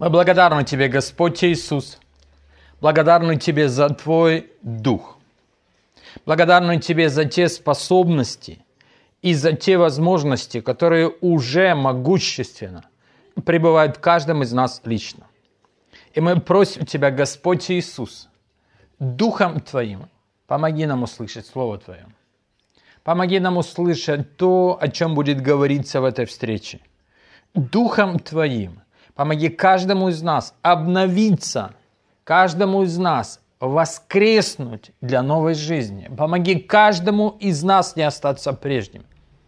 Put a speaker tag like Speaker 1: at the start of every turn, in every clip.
Speaker 1: Мы благодарны Тебе, Господь Иисус. Благодарны Тебе за Твой Дух. Благодарны Тебе за те способности и за те возможности, которые уже могущественно пребывают в каждом из нас лично. И мы просим Тебя, Господь Иисус, Духом Твоим, помоги нам услышать Слово Твое. Помоги нам услышать то, о чем будет говориться в этой встрече. Духом Твоим помоги каждому из нас обновиться, каждому из нас воскреснуть для новой жизни. Помоги каждому из нас не остаться прежним.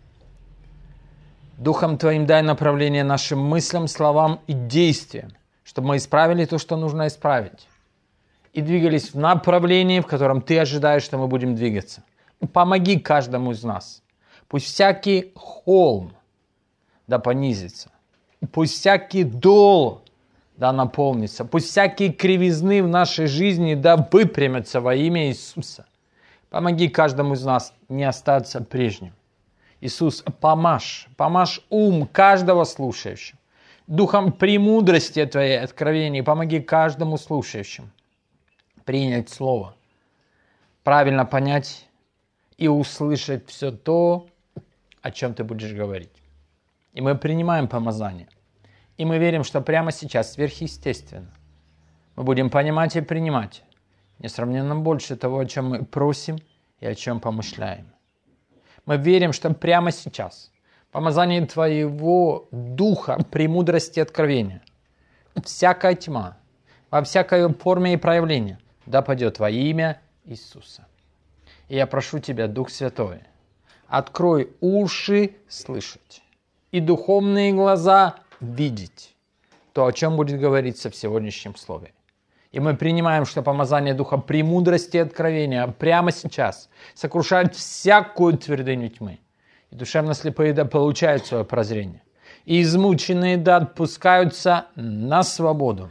Speaker 1: Духом Твоим дай направление нашим мыслям, словам и действиям, чтобы мы исправили то, что нужно исправить, и двигались в направлении, в котором Ты ожидаешь, что мы будем двигаться. Помоги каждому из нас. Пусть всякий холм да понизится, пусть всякий дол да наполнится, пусть всякие кривизны в нашей жизни да выпрямятся во имя Иисуса. Помоги каждому из нас не остаться прежним. Иисус, помажь ум каждого слушающего. Духом премудрости Твоей откровений помоги каждому слушающему принять Слово, правильно понять и услышать все то, о чем Ты будешь говорить. И мы принимаем помазание. И мы верим, что прямо сейчас, сверхъестественно, мы будем понимать и принимать несравненно больше того, о чем мы просим и о чем помышляем. Мы верим, что прямо сейчас помазание Твоего Духа, премудрости и откровения, всякая тьма, во всякой форме и проявлении, да падет во имя Иисуса. И я прошу Тебя, Дух Святой, открой уши слышать и духовные глаза видеть то, о чем будет говориться в сегодняшнем слове. И мы принимаем, что помазание Духа премудрости и откровения прямо сейчас сокрушает всякую твердыню тьмы. И душевно слепые да получают свое прозрение. И измученные да отпускаются на свободу.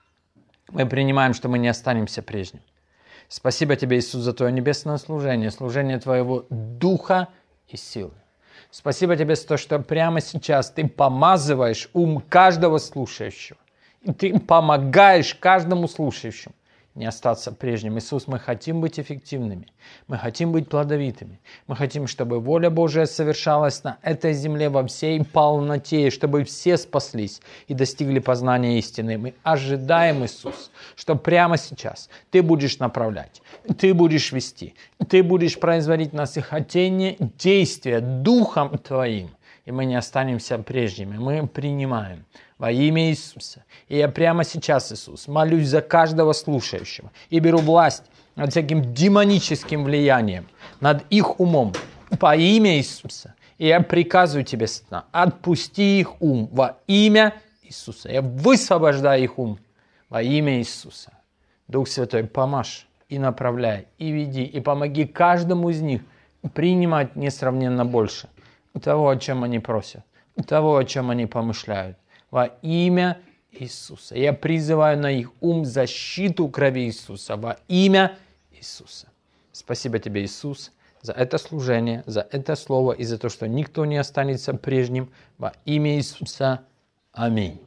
Speaker 1: Мы принимаем, что мы не останемся прежним. Спасибо Тебе, Иисус, за Твое небесное служение, служение Твоего Духа и силы. Спасибо Тебе за то, что прямо сейчас Ты помазываешь ум каждого слушающего. И Ты помогаешь каждому слушающему не остаться прежним. Иисус, мы хотим быть эффективными. Мы хотим быть плодовитыми. Мы хотим, чтобы воля Божия совершалась на этой земле во всей полноте, чтобы все спаслись и достигли познания истины. Мы ожидаем, Иисус, что прямо сейчас Ты будешь направлять, Ты будешь вести, Ты будешь производить в нас и хотение, действия Духом Твоим. И мы не останемся прежними. Мы принимаем во имя Иисуса. И я прямо сейчас, Иисус, молюсь за каждого слушающего и беру власть над всяким демоническим влиянием, над их умом во имя Иисуса. И я приказываю Тебе, сатана, отпусти их ум во имя Иисуса. Я высвобождаю их ум во имя Иисуса. Дух Святой, помажь и направляй, и веди, и помоги каждому из них принимать несравненно больше того, о чем они просят, того, о чем они помышляют. Во имя Иисуса. Я призываю на их ум защиту крови Иисуса. Во имя Иисуса. Спасибо Тебе, Иисус, за это служение, за это слово и за то, что никто не останется прежним. Во имя Иисуса. Аминь.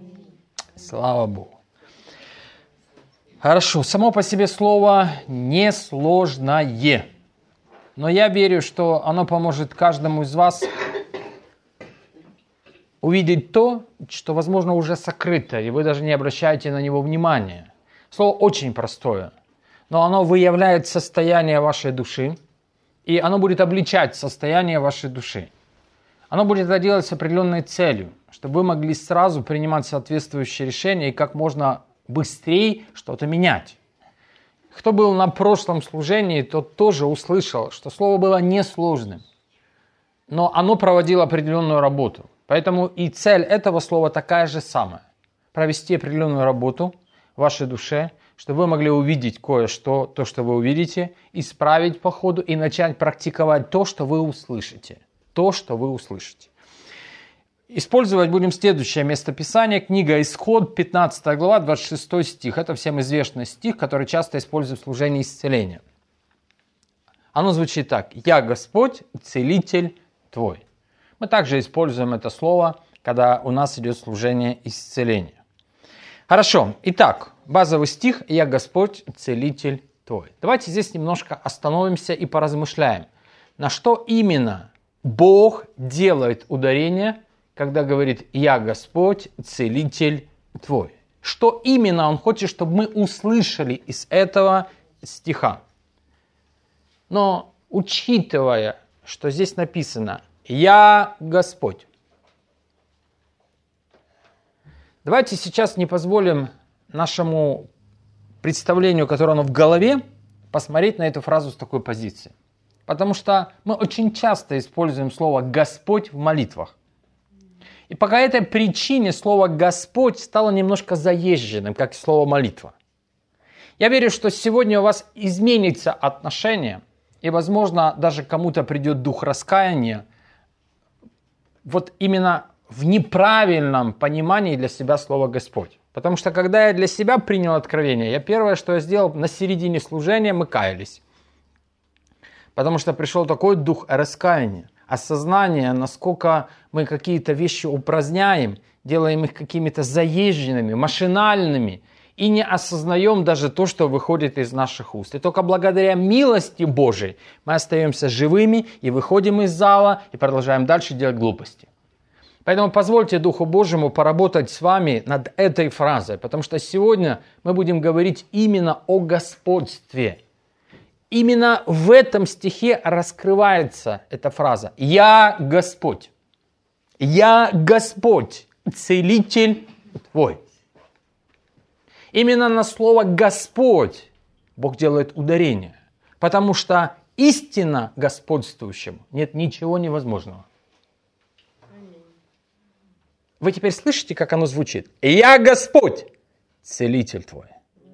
Speaker 1: Слава Богу. Хорошо. Само по себе слово несложное. Но я верю, что оно поможет каждому из вас увидеть то, что, возможно, уже сокрыто, и вы даже не обращаете на него внимания. Слово очень простое, но оно выявляет состояние вашей души, и оно будет обличать состояние вашей души. Оно будет это делать с определенной целью, чтобы вы могли сразу принимать соответствующие решения и как можно быстрее что-то менять. Кто был на прошлом служении, тот тоже услышал, что слово было несложным, но оно проводило определенную работу. Поэтому и цель этого слова такая же самая. Провести определенную работу в вашей душе, чтобы вы могли увидеть кое-что, то, что вы увидите, исправить по ходу и начать практиковать то, что вы услышите. То, что вы услышите. Использовать будем следующее местописание. Книга Исход, 15 глава, 26 стих. Это всем известный стих, который часто используют в служении исцеления. Оно звучит так. «Я Господь, целитель твой». Мы также используем это слово, когда у нас идет служение исцеления. Хорошо. Итак, базовый стих «Я Господь, целитель твой». Давайте здесь немножко остановимся и поразмышляем. На что именно Бог делает ударение, когда говорит «Я Господь, целитель твой». Что именно Он хочет, чтобы мы услышали из этого стиха. Но учитывая, что здесь написано «Я Господь», давайте сейчас не позволим нашему представлению, которое оно в голове, посмотреть на эту фразу с такой позиции. Потому что мы очень часто используем слово «Господь» в молитвах. И по этой причине слово «Господь» стало немножко заезженным, как и слово «молитва». Я верю, что сегодня у вас изменится отношение, и, возможно, даже кому-то придет дух раскаяния, вот именно в неправильном понимании для себя слова «Господь». Потому что, когда я для себя принял откровение, первое, что я сделал, на середине служения мы каялись. Потому что пришел такой дух раскаяния, осознание, насколько мы какие-то вещи упраздняем, делаем их какими-то заезженными, машинальными, и не осознаем даже то, что выходит из наших уст. И только благодаря милости Божией мы остаемся живыми и выходим из зала и продолжаем дальше делать глупости. Поэтому позвольте Духу Божьему поработать с вами над этой фразой, потому что сегодня мы будем говорить именно о господстве. Именно в этом стихе раскрывается эта фраза «Я Господь». «Я Господь, целитель твой». Именно на слово «Господь» Бог делает ударение, потому что истинно господствующему нет ничего невозможного. Вы теперь слышите, как оно звучит? «Я Господь, целитель твой».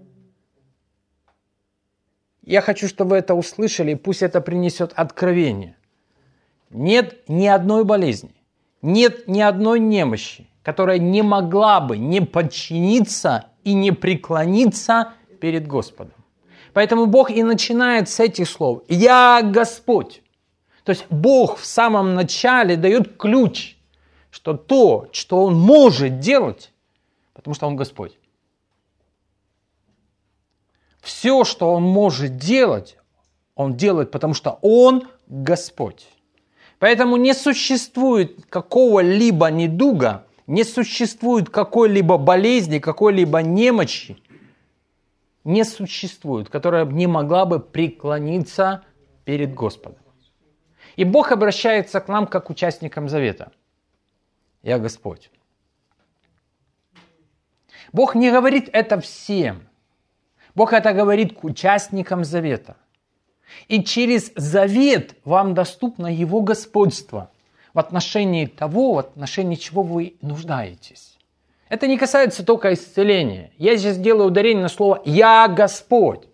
Speaker 1: Я хочу, чтобы вы это услышали, и пусть это принесет откровение. Нет ни одной болезни, нет ни одной немощи, которая не могла бы не подчиниться и не преклониться перед Господом. Поэтому Бог и начинает с этих слов. «Я Господь». То есть Бог в самом начале дает ключ, что то, что Он может делать, потому что Он Господь. Все, что Он может делать, Он делает, потому что Он Господь. Поэтому не существует какого-либо недуга, не существует какой-либо болезни, какой-либо немощи, не существует, которая не могла бы преклониться перед Господом. И Бог обращается к нам как к участникам завета. «Я Господь». Бог не говорит это всем. Бог это говорит к участникам завета. И через завет вам доступно Его господство в отношении того, в отношении чего вы нуждаетесь. Это не касается только исцеления. Я здесь делаю ударение на слово «Я Господь».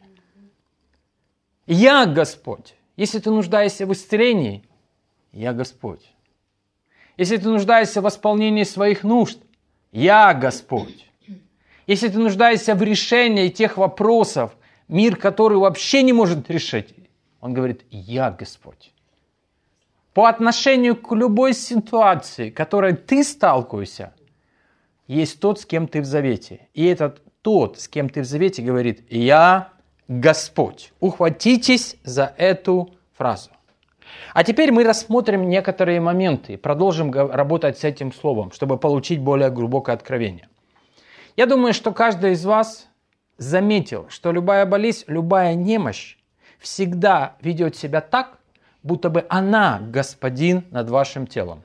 Speaker 1: «Я Господь». Если ты нуждаешься в исцелении, «Я Господь». Если ты нуждаешься в восполнении своих нужд, «Я Господь». Если ты нуждаешься в решении тех вопросов, мир, который вообще не может решить, Он говорит, «Я Господь». По отношению к любой ситуации, которой ты сталкиваешься, есть тот, с кем ты в завете. И этот тот, с кем ты в завете, говорит, «Я Господь». Ухватитесь за эту фразу. А теперь мы рассмотрим некоторые моменты и продолжим работать с этим словом, чтобы получить более глубокое откровение. Я думаю, что каждый из вас заметил, что любая болезнь, любая немощь всегда ведет себя так, будто бы она господин над вашим телом.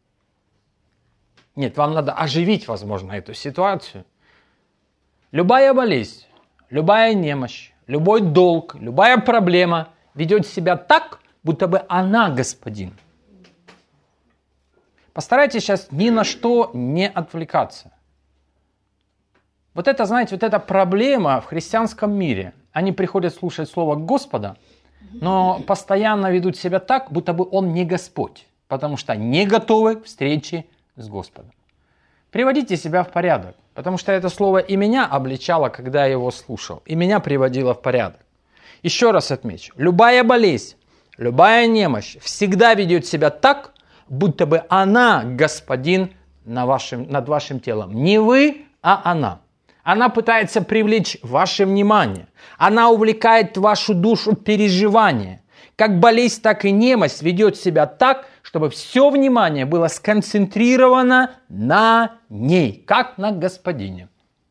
Speaker 1: Нет, вам надо оживить, возможно, эту ситуацию. Любая болезнь, любая немощь, любой долг, любая проблема ведет себя так, будто бы она господин. Постарайтесь сейчас ни на что не отвлекаться. Вот это, знаете, вот эта проблема в христианском мире. Они приходят слушать слово Господа, но постоянно ведут себя так, будто бы Он не Господь, потому что не готовы к встрече с Господом. Приводите себя в порядок, потому что это слово и меня обличало, когда я его слушал, и меня приводило в порядок. Еще раз отмечу, любая болезнь, любая немощь всегда ведет себя так, будто бы она господин над вашим телом. Не вы, а она. Она пытается привлечь ваше внимание. Она увлекает вашу душу в переживание. Как болезнь, так и немощь ведет себя так, чтобы все внимание было сконцентрировано на ней, как на Господине.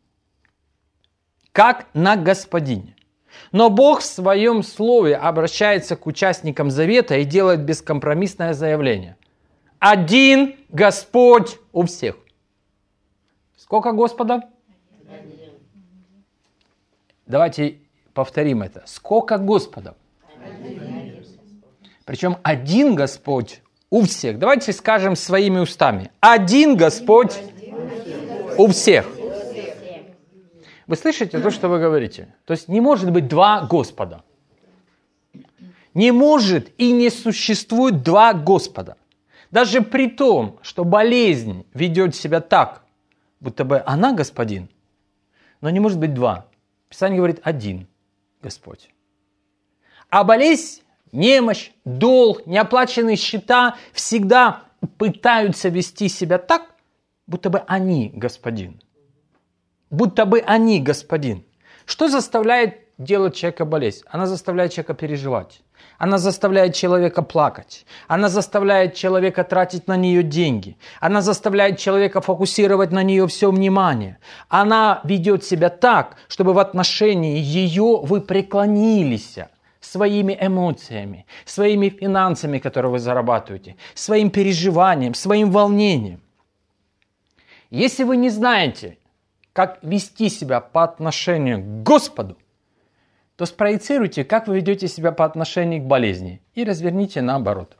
Speaker 1: Как на Господине. Но Бог в своем слове обращается к участникам завета и делает бескомпромиссное заявление. Один Господь у всех. Сколько Господов? Один. Давайте повторим это. Сколько Господов? Один. Причем один Господь у всех. Давайте скажем своими устами. Один Господь у всех. Вы слышите то, что вы говорите? То есть не может быть два Господа. Не может и не существует два Господа. Даже при том, что болезнь ведет себя так, будто бы она Господин, но не может быть два. Писание говорит один Господь. А болезнь, немощь, долг, неоплаченные счета всегда пытаются вести себя так, будто бы они Господин. Будто бы они Господин. Что заставляет делать человека болезнь? Она заставляет человека переживать. Она заставляет человека плакать. Она заставляет человека тратить на нее деньги. Она заставляет человека фокусировать на нее все внимание. Она ведет себя так, чтобы в отношении ее вы преклонились своими эмоциями, своими финансами, которые вы зарабатываете, своим переживанием, своим волнением. Если вы не знаете, как вести себя по отношению к Господу, то спроецируйте, как вы ведете себя по отношению к болезни, и разверните наоборот.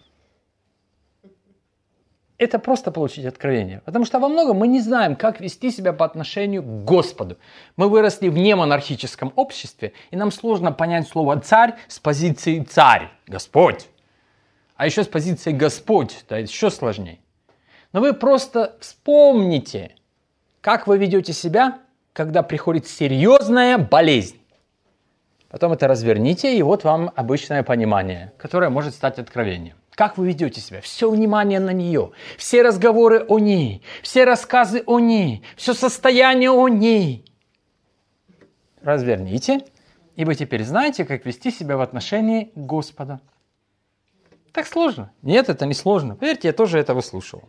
Speaker 1: Это просто получить откровение. Потому что во многом мы не знаем, как вести себя по отношению к Господу. Мы выросли в немонархическом обществе, и нам сложно понять слово «царь» с позиции «царь», «Господь». А еще с позиции «Господь», да, еще сложнее. Но вы просто вспомните, как вы ведете себя, когда приходит серьезная болезнь. Потом это разверните, и вот вам обычное понимание, которое может стать откровением. Как вы ведете себя? Все внимание на нее, все разговоры о ней, все рассказы о ней, все состояние о ней. Разверните, и вы теперь знаете, как вести себя в отношении Господа. Так сложно? Нет, это не сложно. Поверьте, я тоже это выслушал.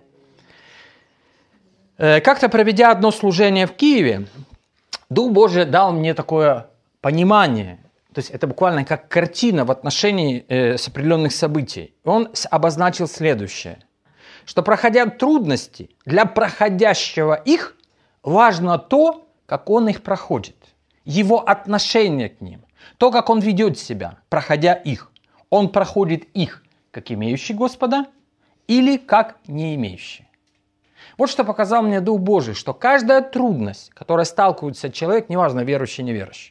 Speaker 1: Как-то проведя одно служение в Киеве, Дух Божий дал мне такое понимание. То есть это буквально как картина в отношении с определенных событий. Он обозначил следующее, что проходя трудности, для проходящего их важно то, как он их проходит, его отношение к ним, то, как он ведет себя, проходя их. Он проходит их, как имеющий Господа или как не имеющий. Вот что показал мне Дух Божий, что каждая трудность, которой сталкивается человек, неважно, верующий, неверующий,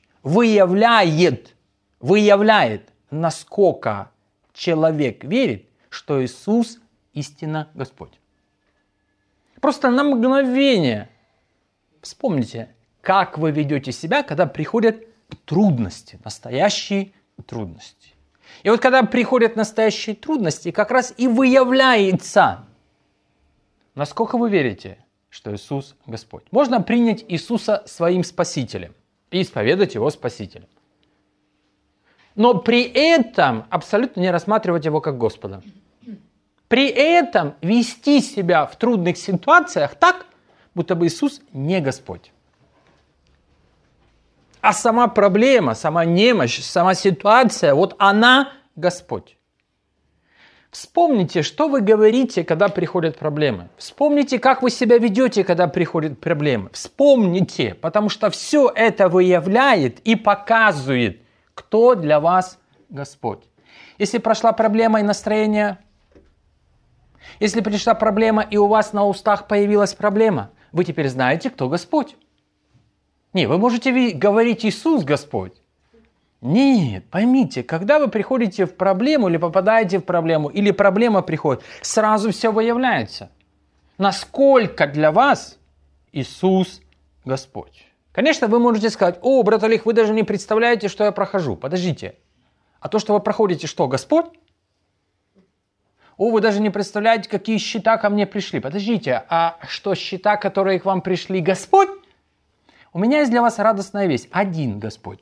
Speaker 1: выявляет, насколько человек верит, что Иисус истинно Господь. Просто на мгновение вспомните, как вы ведете себя, когда приходят трудности, настоящие трудности. И вот когда приходят настоящие трудности, как раз и выявляется, насколько вы верите, что Иисус Господь. Можно принять Иисуса своим Спасителем и исповедать Его Спасителем. Но при этом абсолютно не рассматривать Его как Господа. При этом вести себя в трудных ситуациях так, будто бы Иисус не Господь. А сама проблема, сама немощь, сама ситуация, вот она Господь. Вспомните, что вы говорите, когда приходят проблемы. Вспомните, как вы себя ведете, когда приходят проблемы. Вспомните, потому что все это выявляет и показывает, кто для вас Господь. Если прошла проблема и настроение, если пришла проблема и у вас на устах появилась проблема, вы теперь знаете, кто Господь. Не, вы можете говорить Иисус Господь. Нет, поймите, когда вы приходите в проблему или попадаете в проблему, или проблема приходит, сразу все выявляется. Насколько для вас Иисус Господь. Конечно, вы можете сказать: о, брат Олег, вы даже не представляете, что я прохожу. Подождите, а то, что вы проходите, что, Господь? О, вы даже не представляете, какие счета ко мне пришли. Подождите, а что, счета, которые к вам пришли, Господь? У меня есть для вас радостная весть. Один Господь.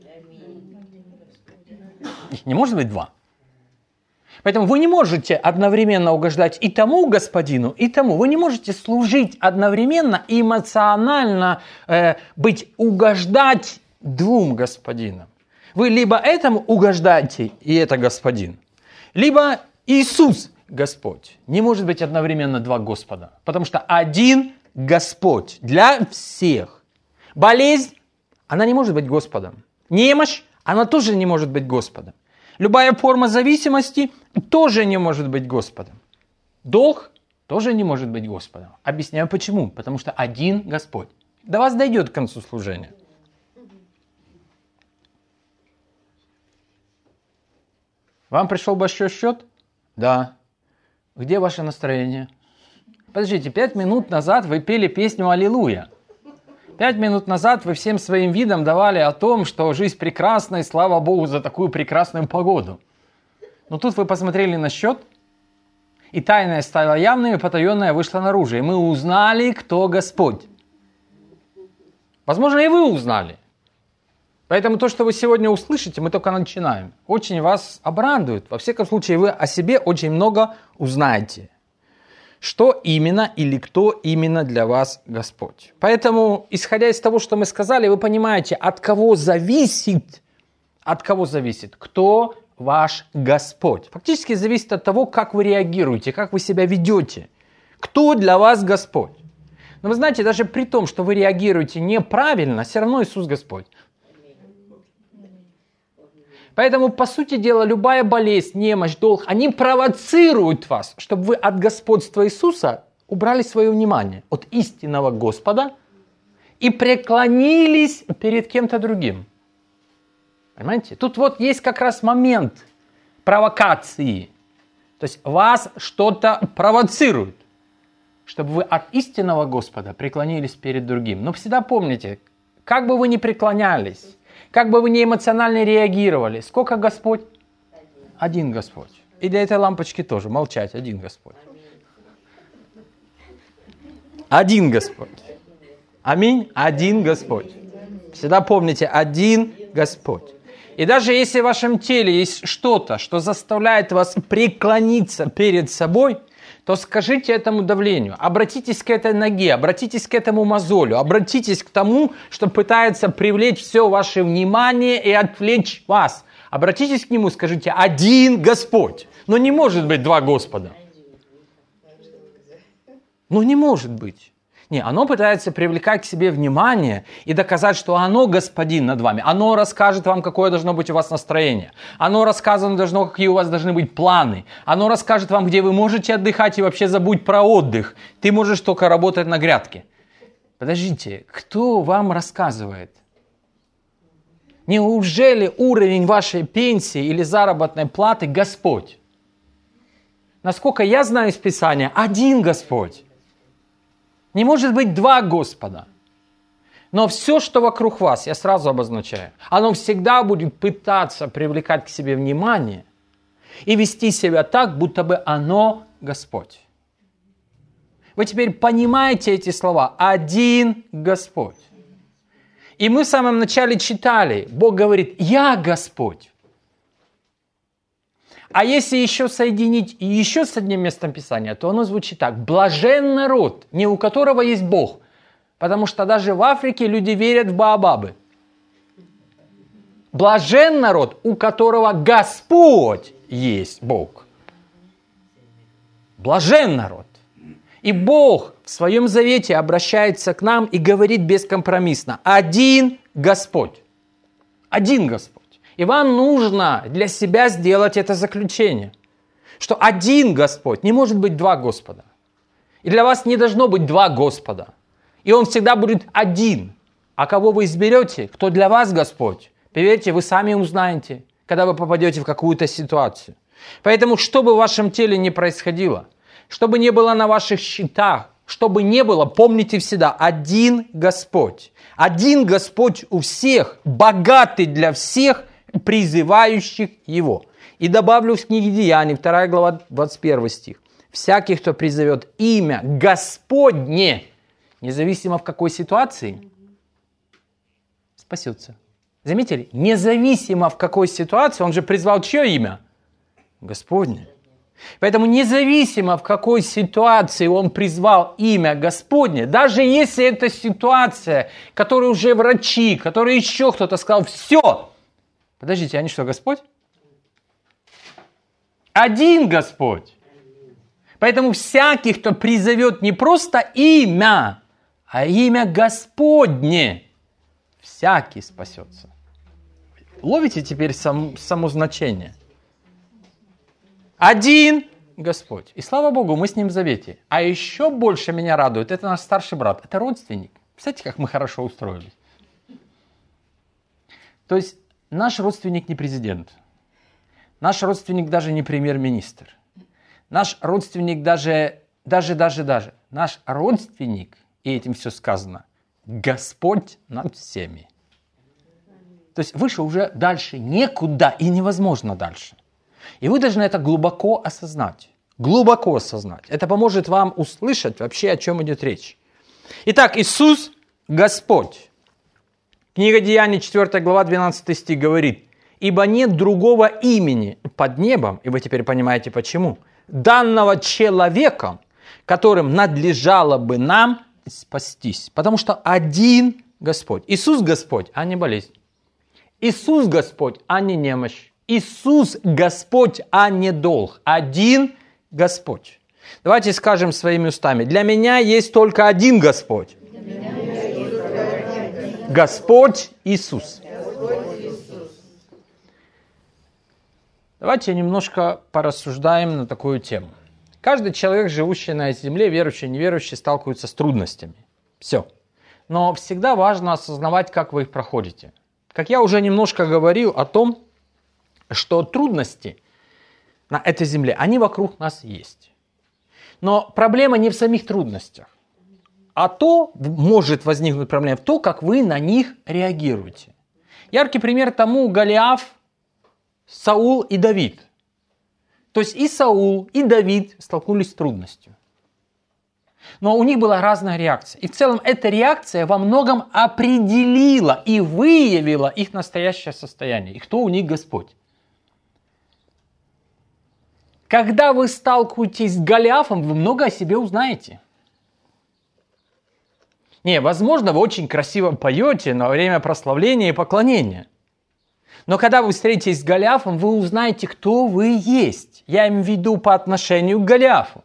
Speaker 1: Их не может быть два. Поэтому вы не можете одновременно угождать и тому господину, и тому. Вы не можете служить одновременно и эмоционально угождать двум господинам. Вы либо этому угождаете, и это господин, либо Иисус Господь. Не может быть одновременно два Господа, потому что один Господь для всех. Болезнь, она не может быть Господом. Немощь, она тоже не может быть Господом. Любая форма зависимости тоже не может быть Господом. Долг тоже не может быть Господом. Объясняю почему. Потому что один Господь. До вас дойдет к концу служения. Вам пришел большой счет? Да. Где ваше настроение? Подождите, 5 минут назад вы пели песню «Аллилуйя». 5 минут назад вы всем своим видом давали о том, что жизнь прекрасна, и слава Богу за такую прекрасную погоду. Но тут вы посмотрели на счет, и тайное стало явным, и потаенное вышло наружу. И мы узнали, кто Господь. Возможно, и вы узнали. Поэтому то, что вы сегодня услышите, мы только начинаем. Очень вас обрадует. Во всяком случае, вы о себе очень много узнаете. Что именно или кто именно для вас Господь. Поэтому, исходя из того, что мы сказали, вы понимаете, от кого зависит, кто ваш Господь. Фактически зависит от того, как вы реагируете, как вы себя ведете. Кто для вас Господь. Но вы знаете, даже при том, что вы реагируете неправильно, все равно Иисус Господь. Поэтому, по сути дела, любая болезнь, немощь, долг, они провоцируют вас, чтобы вы от господства Иисуса убрали свое внимание от истинного Господа и преклонились перед кем-то другим. Понимаете? Тут вот есть как раз момент провокации. То есть вас что-то провоцирует, чтобы вы от истинного Господа преклонились перед другим. Но всегда помните, как бы вы ни преклонялись, как бы вы ни эмоционально реагировали, сколько Господь? Один Господь. И для этой лампочки тоже молчать, один Господь. Один Господь. Аминь. Один Господь. Всегда помните, один Господь. И даже если в вашем теле есть что-то, что заставляет вас преклониться перед собой, то скажите этому давлению, обратитесь к этой ноге, обратитесь к этому мозолю, обратитесь к тому, что пытается привлечь все ваше внимание и отвлечь вас. Обратитесь к нему, скажите, один Господь. Но не может быть два Господа. Ну не может быть. Не, оно пытается привлекать к себе внимание и доказать, что оно господин над вами. Оно расскажет вам, какое должно быть у вас настроение. Оно рассказано должно, какие у вас должны быть планы. Оно расскажет вам, где вы можете отдыхать и вообще забудь про отдых. Ты можешь только работать на грядке. Подождите, кто вам рассказывает? Неужели уровень вашей пенсии или заработной платы Господь? Насколько я знаю из Писания, один Господь. Не может быть два Господа. Но все, что вокруг вас, я сразу обозначаю, оно всегда будет пытаться привлекать к себе внимание и вести себя так, будто бы оно Господь. Вы теперь понимаете эти слова? Один Господь. И мы в самом начале читали, Бог говорит, я Господь. А если еще соединить еще с одним местом Писания, то оно звучит так. Блажен народ, не у которого есть Бог. Потому что даже в Африке люди верят в Баобабы. Блажен народ, у которого Господь есть Бог. Блажен народ. И Бог в своем завете обращается к нам и говорит бескомпромиссно. Один Господь. Один Господь. И вам нужно для себя сделать это заключение, что один Господь, не может быть два Господа. И для вас не должно быть два Господа. И Он всегда будет один. А кого вы изберете, кто для вас Господь, поверьте, вы сами узнаете, когда вы попадете в какую-то ситуацию. Поэтому, что бы в вашем теле ни происходило, что бы ни было на ваших счетах, что бы ни было, помните всегда, один Господь. Один Господь у всех, богатый для всех, призывающих Его. И добавлю в книге Деяний, 2 глава, 21 стих. Всякий, кто призовет имя Господне, независимо в какой ситуации, спасется. Заметили? Независимо в какой ситуации, он же призвал чье имя? Господне. Поэтому независимо в какой ситуации он призвал имя Господне, даже если это ситуация, которой уже врачи, которые еще кто-то сказал, все. Подождите, они что, Господь? Один Господь. Поэтому всякий, кто призовет не просто имя, а имя Господне, всякий спасется. Ловите теперь само значение? Один Господь. И слава Богу, мы с ним в завете. А еще больше меня радует, это наш старший брат, это родственник. Представляете, как мы хорошо устроились? То есть наш родственник не президент. Наш родственник даже не премьер-министр. Наш родственник даже. Наш родственник, и этим все сказано, Господь над всеми. То есть выше уже дальше некуда и невозможно дальше. И вы должны это глубоко осознать. Глубоко осознать. Это поможет вам услышать вообще, о чем идет речь. Итак, Иисус Господь. Книга Деяний, 4 глава, 12 стих говорит: «Ибо нет другого имени под небом», и вы теперь понимаете почему, «данного человеком, которым надлежало бы нам спастись». Потому что один Господь. Иисус Господь, а не болезнь. Иисус Господь, а не немощь. Иисус Господь, а не долг. Один Господь. Давайте скажем своими устами. Для меня есть только один Господь. Господь Иисус. Давайте немножко порассуждаем на такую тему. Каждый человек, живущий на этой земле, верующий, неверующий, сталкивается с трудностями. Все. Но всегда важно осознавать, как вы их проходите. Как я уже немножко говорил о том, что трудности на этой земле, они вокруг нас есть. Но проблема не в самих трудностях, а то может возникнуть проблема в том, как вы на них реагируете. Яркий пример тому Голиаф, Саул и Давид. То есть и Саул, и Давид столкнулись с трудностью. Но у них была разная реакция. И в целом эта реакция во многом определила и выявила их настоящее состояние. И кто у них Господь. Когда вы сталкиваетесь с Голиафом, вы много о себе узнаете. Не, возможно, вы очень красиво поете на время прославления и поклонения. Но когда вы встретитесь с Голиафом, вы узнаете, кто вы есть. Я имею в виду по отношению к Голиафу.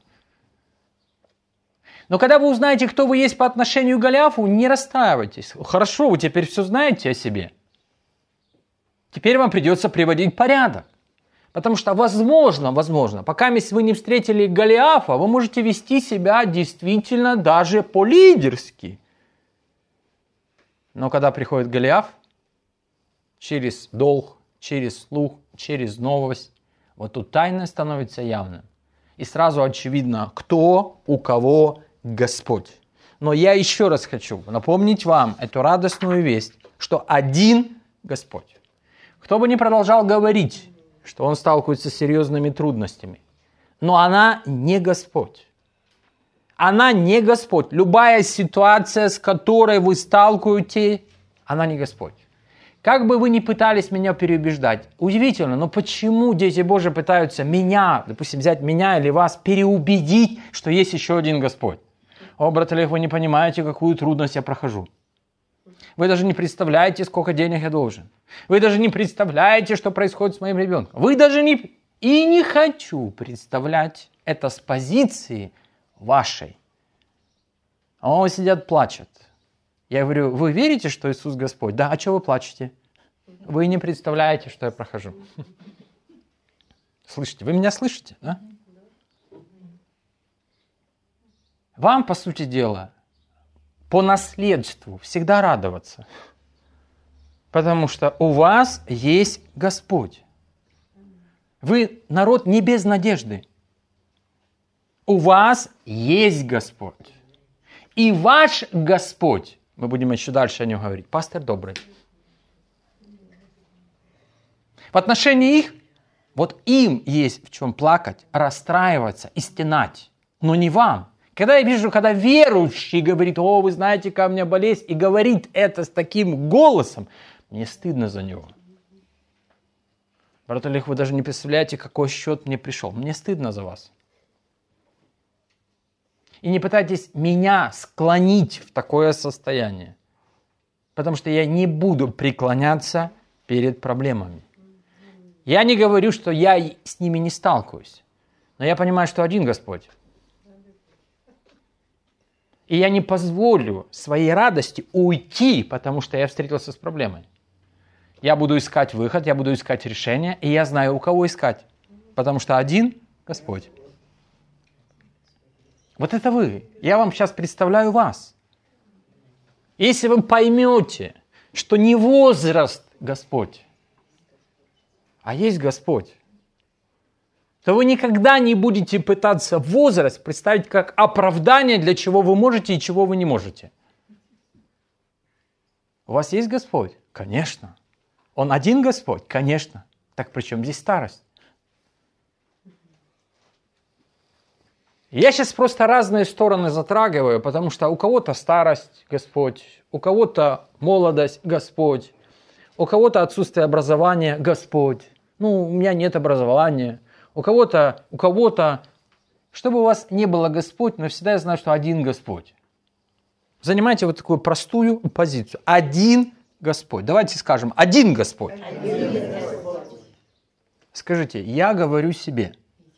Speaker 1: Но когда вы узнаете, кто вы есть по отношению к Голиафу, не расстраивайтесь. Хорошо, вы теперь все знаете о себе. Теперь вам придется приводить порядок. Потому что, возможно, пока вы не встретили Голиафа, вы можете вести себя действительно даже по-лидерски. Но когда приходит Голиаф, через долг, через слух, через новость, вот тут тайное становится явным. И сразу очевидно, кто у кого Господь. Но я еще раз хочу напомнить вам эту радостную весть, что один Господь. Кто бы ни продолжал говорить, что он сталкивается с серьезными трудностями, но она не Господь. Она не Господь. Любая ситуация, с которой вы сталкиваетесь, она не Господь. Как бы вы ни пытались меня переубеждать, удивительно, но почему дети Божьи пытаются меня, допустим, взять меня или вас, переубедить, что есть еще один Господь? О, брат Олег, вы не понимаете, какую трудность я прохожу. Вы даже не представляете, сколько денег я должен. Вы даже не представляете, что происходит с моим ребенком. Вы даже не... И не хочу представлять это с позиции вашей. А он сидят, плачут. Я говорю, вы верите, что Иисус Господь? Да, а что вы плачете? Вы не представляете, что я прохожу. Слышите? Вы меня слышите? Да? Вам, по сути дела, по наследству всегда радоваться. Потому что у вас есть Господь. Вы народ не без надежды. У вас есть Господь. И ваш Господь, мы будем еще дальше о нем говорить, пастырь добрый. В отношении их, вот им есть в чем плакать, расстраиваться и стенать. Но не вам. Когда я вижу, когда верующий говорит: о, вы знаете, какая у меня болезнь, и говорит это с таким голосом, мне стыдно за него. Брат Олег, вы даже не представляете, какой счет мне пришел. Мне стыдно за вас. И не пытайтесь меня склонить в такое состояние, потому что я не буду преклоняться перед проблемами. Я не говорю, что я с ними не сталкиваюсь, но я понимаю, что один Господь. И я не позволю своей радости уйти, потому что я встретился с проблемой. Я буду искать выход, я буду искать решение, и я знаю, у кого искать, потому что один Господь. Вот это вы. Я вам сейчас представляю вас. Если вы поймете, что не возраст Господь, а есть Господь, то вы никогда не будете пытаться возраст представить как оправдание, для чего вы можете и чего вы не можете. У вас есть Господь? Конечно. Он один Господь? Конечно. Так при чем здесь старость? Я сейчас просто разные стороны затрагиваю, потому что у кого-то старость Господь, у кого-то молодость Господь, у кого-то отсутствие образования Господь. Ну, у меня нет образования. У кого-то, чтобы у вас не было Господь, но всегда я знаю, что один Господь. Занимайте вот такую простую позицию. Один Господь. Давайте скажем, один Господь. Скажите, я говорю себе.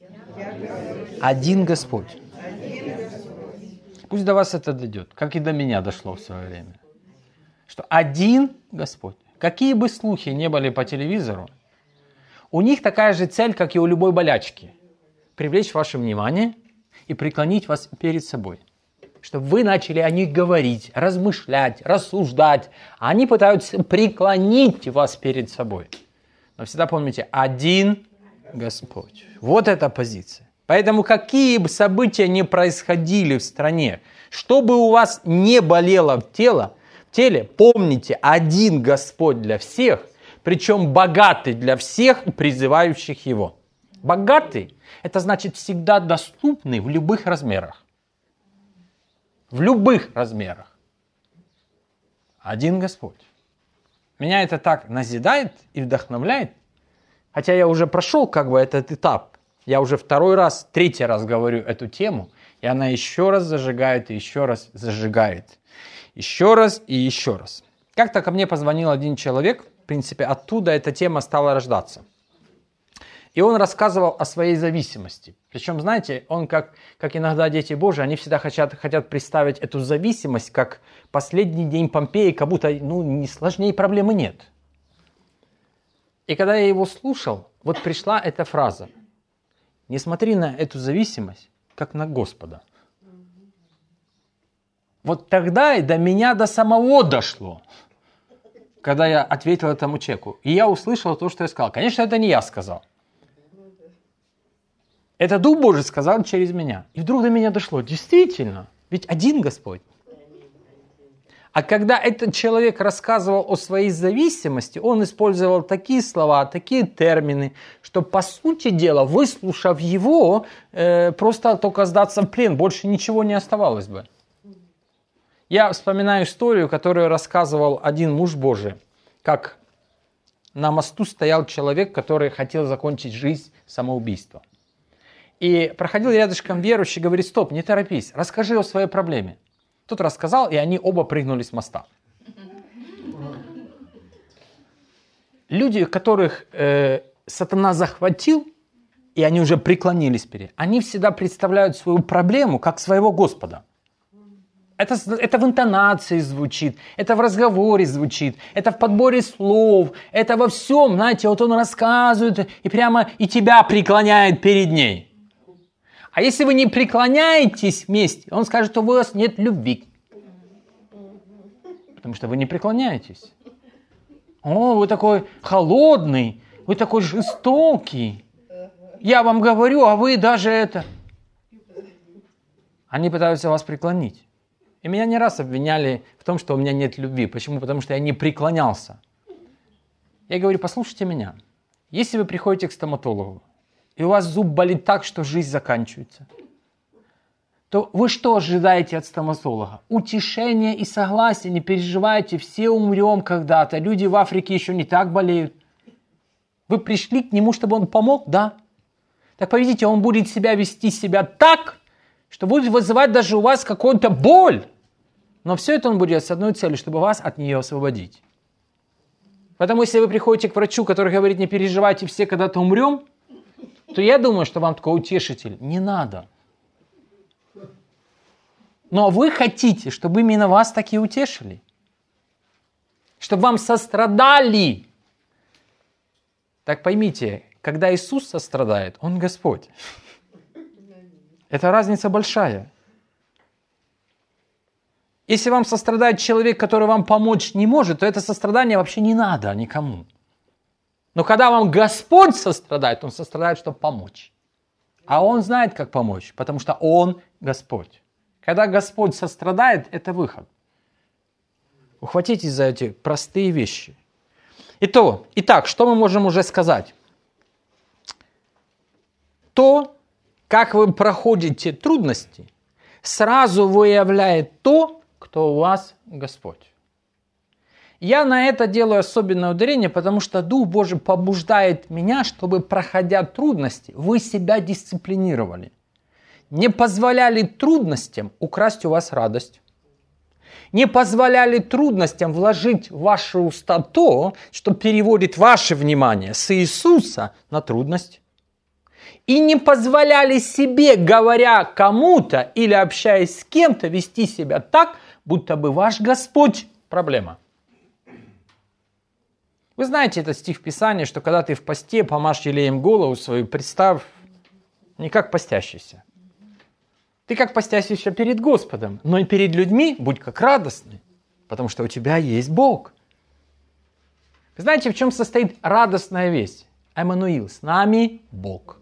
Speaker 1: Один Господь. Пусть до вас это дойдет, как и до меня дошло в свое время. Что один Господь. Какие бы слухи не были по телевизору, у них такая же цель, как и у любой болячки. Привлечь ваше внимание и преклонить вас перед собой. Чтобы вы начали о них говорить, размышлять, рассуждать. А они пытаются преклонить вас перед собой. Но всегда помните, один Господь. Вот эта позиция. Поэтому какие бы события ни происходили в стране, что бы у вас не болело в теле, помните, один Господь для всех, причем богатый для всех, призывающих Его. Богатый – это значит всегда доступный в любых размерах. В любых размерах. Один Господь. Меня это так назидает и вдохновляет. Хотя я уже прошел этот этап. Я уже третий раз говорю эту тему. И она еще раз зажигает и еще раз зажигает. Еще раз и еще раз. Как-то ко мне позвонил один человек. В принципе, оттуда эта тема стала рождаться. И он рассказывал о своей зависимости. Причем, знаете, он как иногда дети Божьи, они всегда хотят представить эту зависимость как последний день Помпеи, как будто не сложнее проблемы нет. И когда я его слушал, вот пришла эта фраза. Не смотри на эту зависимость, как на Господа. Вот тогда и до меня до самого дошло, когда я ответил этому человеку. И я услышал то, что я сказал. Конечно, это не я сказал. Это Дух Божий сказал через меня. И вдруг до меня дошло. Действительно, ведь один Господь. А когда этот человек рассказывал о своей зависимости, он использовал такие слова, такие термины, что, по сути дела, выслушав его, просто только сдаться в плен, больше ничего не оставалось бы. Я вспоминаю историю, которую рассказывал один муж Божий, как на мосту стоял человек, который хотел закончить жизнь самоубийством. И проходил рядышком верующий, говорит: стоп, не торопись, расскажи о своей проблеме. Тот рассказал, и они оба прыгнули с моста. Люди, которых сатана захватил, и они уже преклонились перед, они всегда представляют свою проблему как своего Господа. Это в интонации звучит, это в разговоре звучит, это в подборе слов, это во всем, знаете, вот он рассказывает и прямо и тебя преклоняет перед ней. А если вы не преклоняетесь вместе, он скажет, что у вас нет любви. Потому что вы не преклоняетесь. О, вы такой холодный, вы такой жестокий. Я вам говорю, а вы даже это... Они пытаются вас преклонить. И меня не раз обвиняли в том, что у меня нет любви. Почему? Потому что я не преклонялся. Я говорю, послушайте меня. Если вы приходите к стоматологу, и у вас зуб болит так, что жизнь заканчивается, то вы что ожидаете от стоматолога? Утешение и согласие, не переживайте, все умрем когда-то, люди в Африке еще не так болеют. Вы пришли к нему, чтобы он помог? Да. Так поведите, он будет вести себя так, что будет вызывать даже у вас какую-то боль. Но все это он будет с одной целью, чтобы вас от нее освободить. Поэтому, если вы приходите к врачу, который говорит, не переживайте, все когда-то умрем, то я думаю, что вам такой утешитель не надо. Но вы хотите, чтобы именно вас так и утешили. Чтобы вам сострадали. Так поймите, когда Иисус сострадает, Он Господь. Это разница большая. Если вам сострадает человек, который вам помочь не может, то это сострадание вообще не надо никому. Но когда вам Господь сострадает, Он сострадает, чтобы помочь. А Он знает, как помочь, потому что Он Господь. Когда Господь сострадает, это выход. Ухватитесь за эти простые вещи. Итак, что мы можем уже сказать? То, как вы проходите трудности, сразу выявляет то, кто у вас Господь. Я на это делаю особенное ударение, потому что Дух Божий побуждает меня, чтобы, проходя трудности, вы себя дисциплинировали. Не позволяли трудностям украсть у вас радость. Не позволяли трудностям вложить в ваши уста то, что переводит ваше внимание с Иисуса на трудность. И не позволяли себе, говоря кому-то или общаясь с кем-то, вести себя так, будто бы ваш Господь – проблема. Вы знаете этот стих Писания, что когда ты в посте, помажь елеем голову свою, представь не как постящийся. Ты как постящийся перед Господом, но и перед людьми будь как радостный, потому что у тебя есть Бог. Вы знаете, в чем состоит радостная весть? Эммануил, с нами Бог.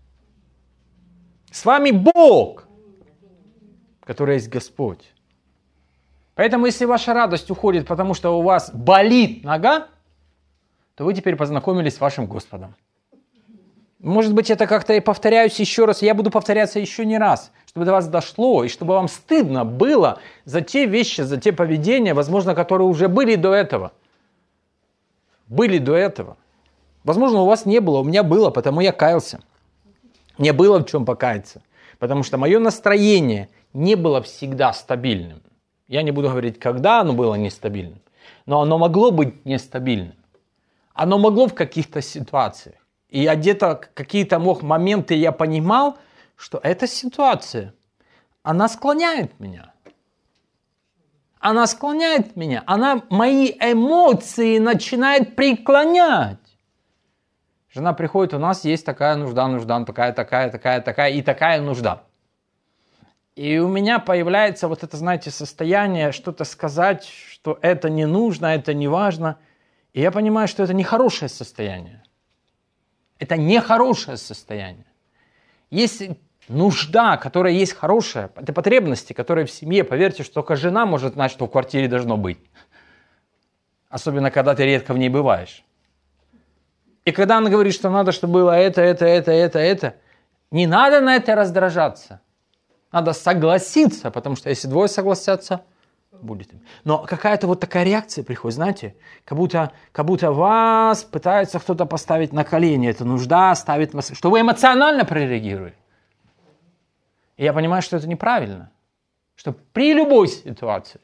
Speaker 1: С вами Бог, который есть Господь. Поэтому, если ваша радость уходит, потому что у вас болит нога, то вы теперь познакомились с вашим Господом. Может быть, это как-то и повторяюсь еще раз, я буду повторяться еще не раз, чтобы до вас дошло, и чтобы вам стыдно было за те вещи, за те поведения, возможно, которые уже были до этого. Были до этого. Возможно, у вас не было, у меня было, потому я каялся. Мне было в чем покаяться, потому что мое настроение не было всегда стабильным. Я не буду говорить, когда оно было нестабильным, но оно могло быть нестабильным. Оно могло в каких-то ситуациях. И я где-то какие-то моменты я понимал, что эта ситуация, она склоняет меня. Она склоняет меня. Она мои эмоции начинает преклонять. Жена приходит, у нас есть такая нужда, такая и такая нужда. И у меня появляется вот это, знаете, состояние что-то сказать, что это не нужно, это не важно. И я понимаю, что это нехорошее состояние. Это нехорошее состояние. Есть нужда, которая есть хорошая, это потребности, которые в семье, поверьте, что только жена может знать, что в квартире должно быть. Особенно, когда ты редко в ней бываешь. И когда она говорит, что надо, чтобы было это, не надо на это раздражаться. Надо согласиться, потому что если двое согласятся, будет. Но какая-то вот такая реакция приходит, знаете, как будто вас пытается кто-то поставить на колени, это нужда ставит вас, что вы эмоционально прореагируете. И я понимаю, что это неправильно, что при любой ситуации,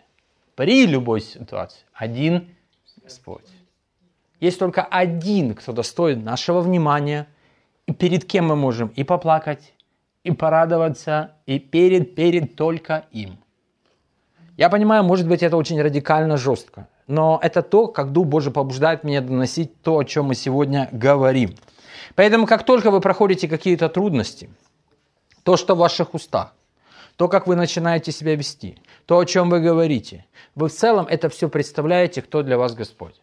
Speaker 1: один Господь. Есть только один, кто достоин нашего внимания, и перед кем мы можем и поплакать, и порадоваться, и перед только им. Я понимаю, может быть, это очень радикально жестко, но это то, как Дух Божий побуждает меня доносить то, о чем мы сегодня говорим. Поэтому, как только вы проходите какие-то трудности, то, что в ваших устах, то, как вы начинаете себя вести, то, о чем вы говорите, вы в целом это все представляете, кто для вас Господь.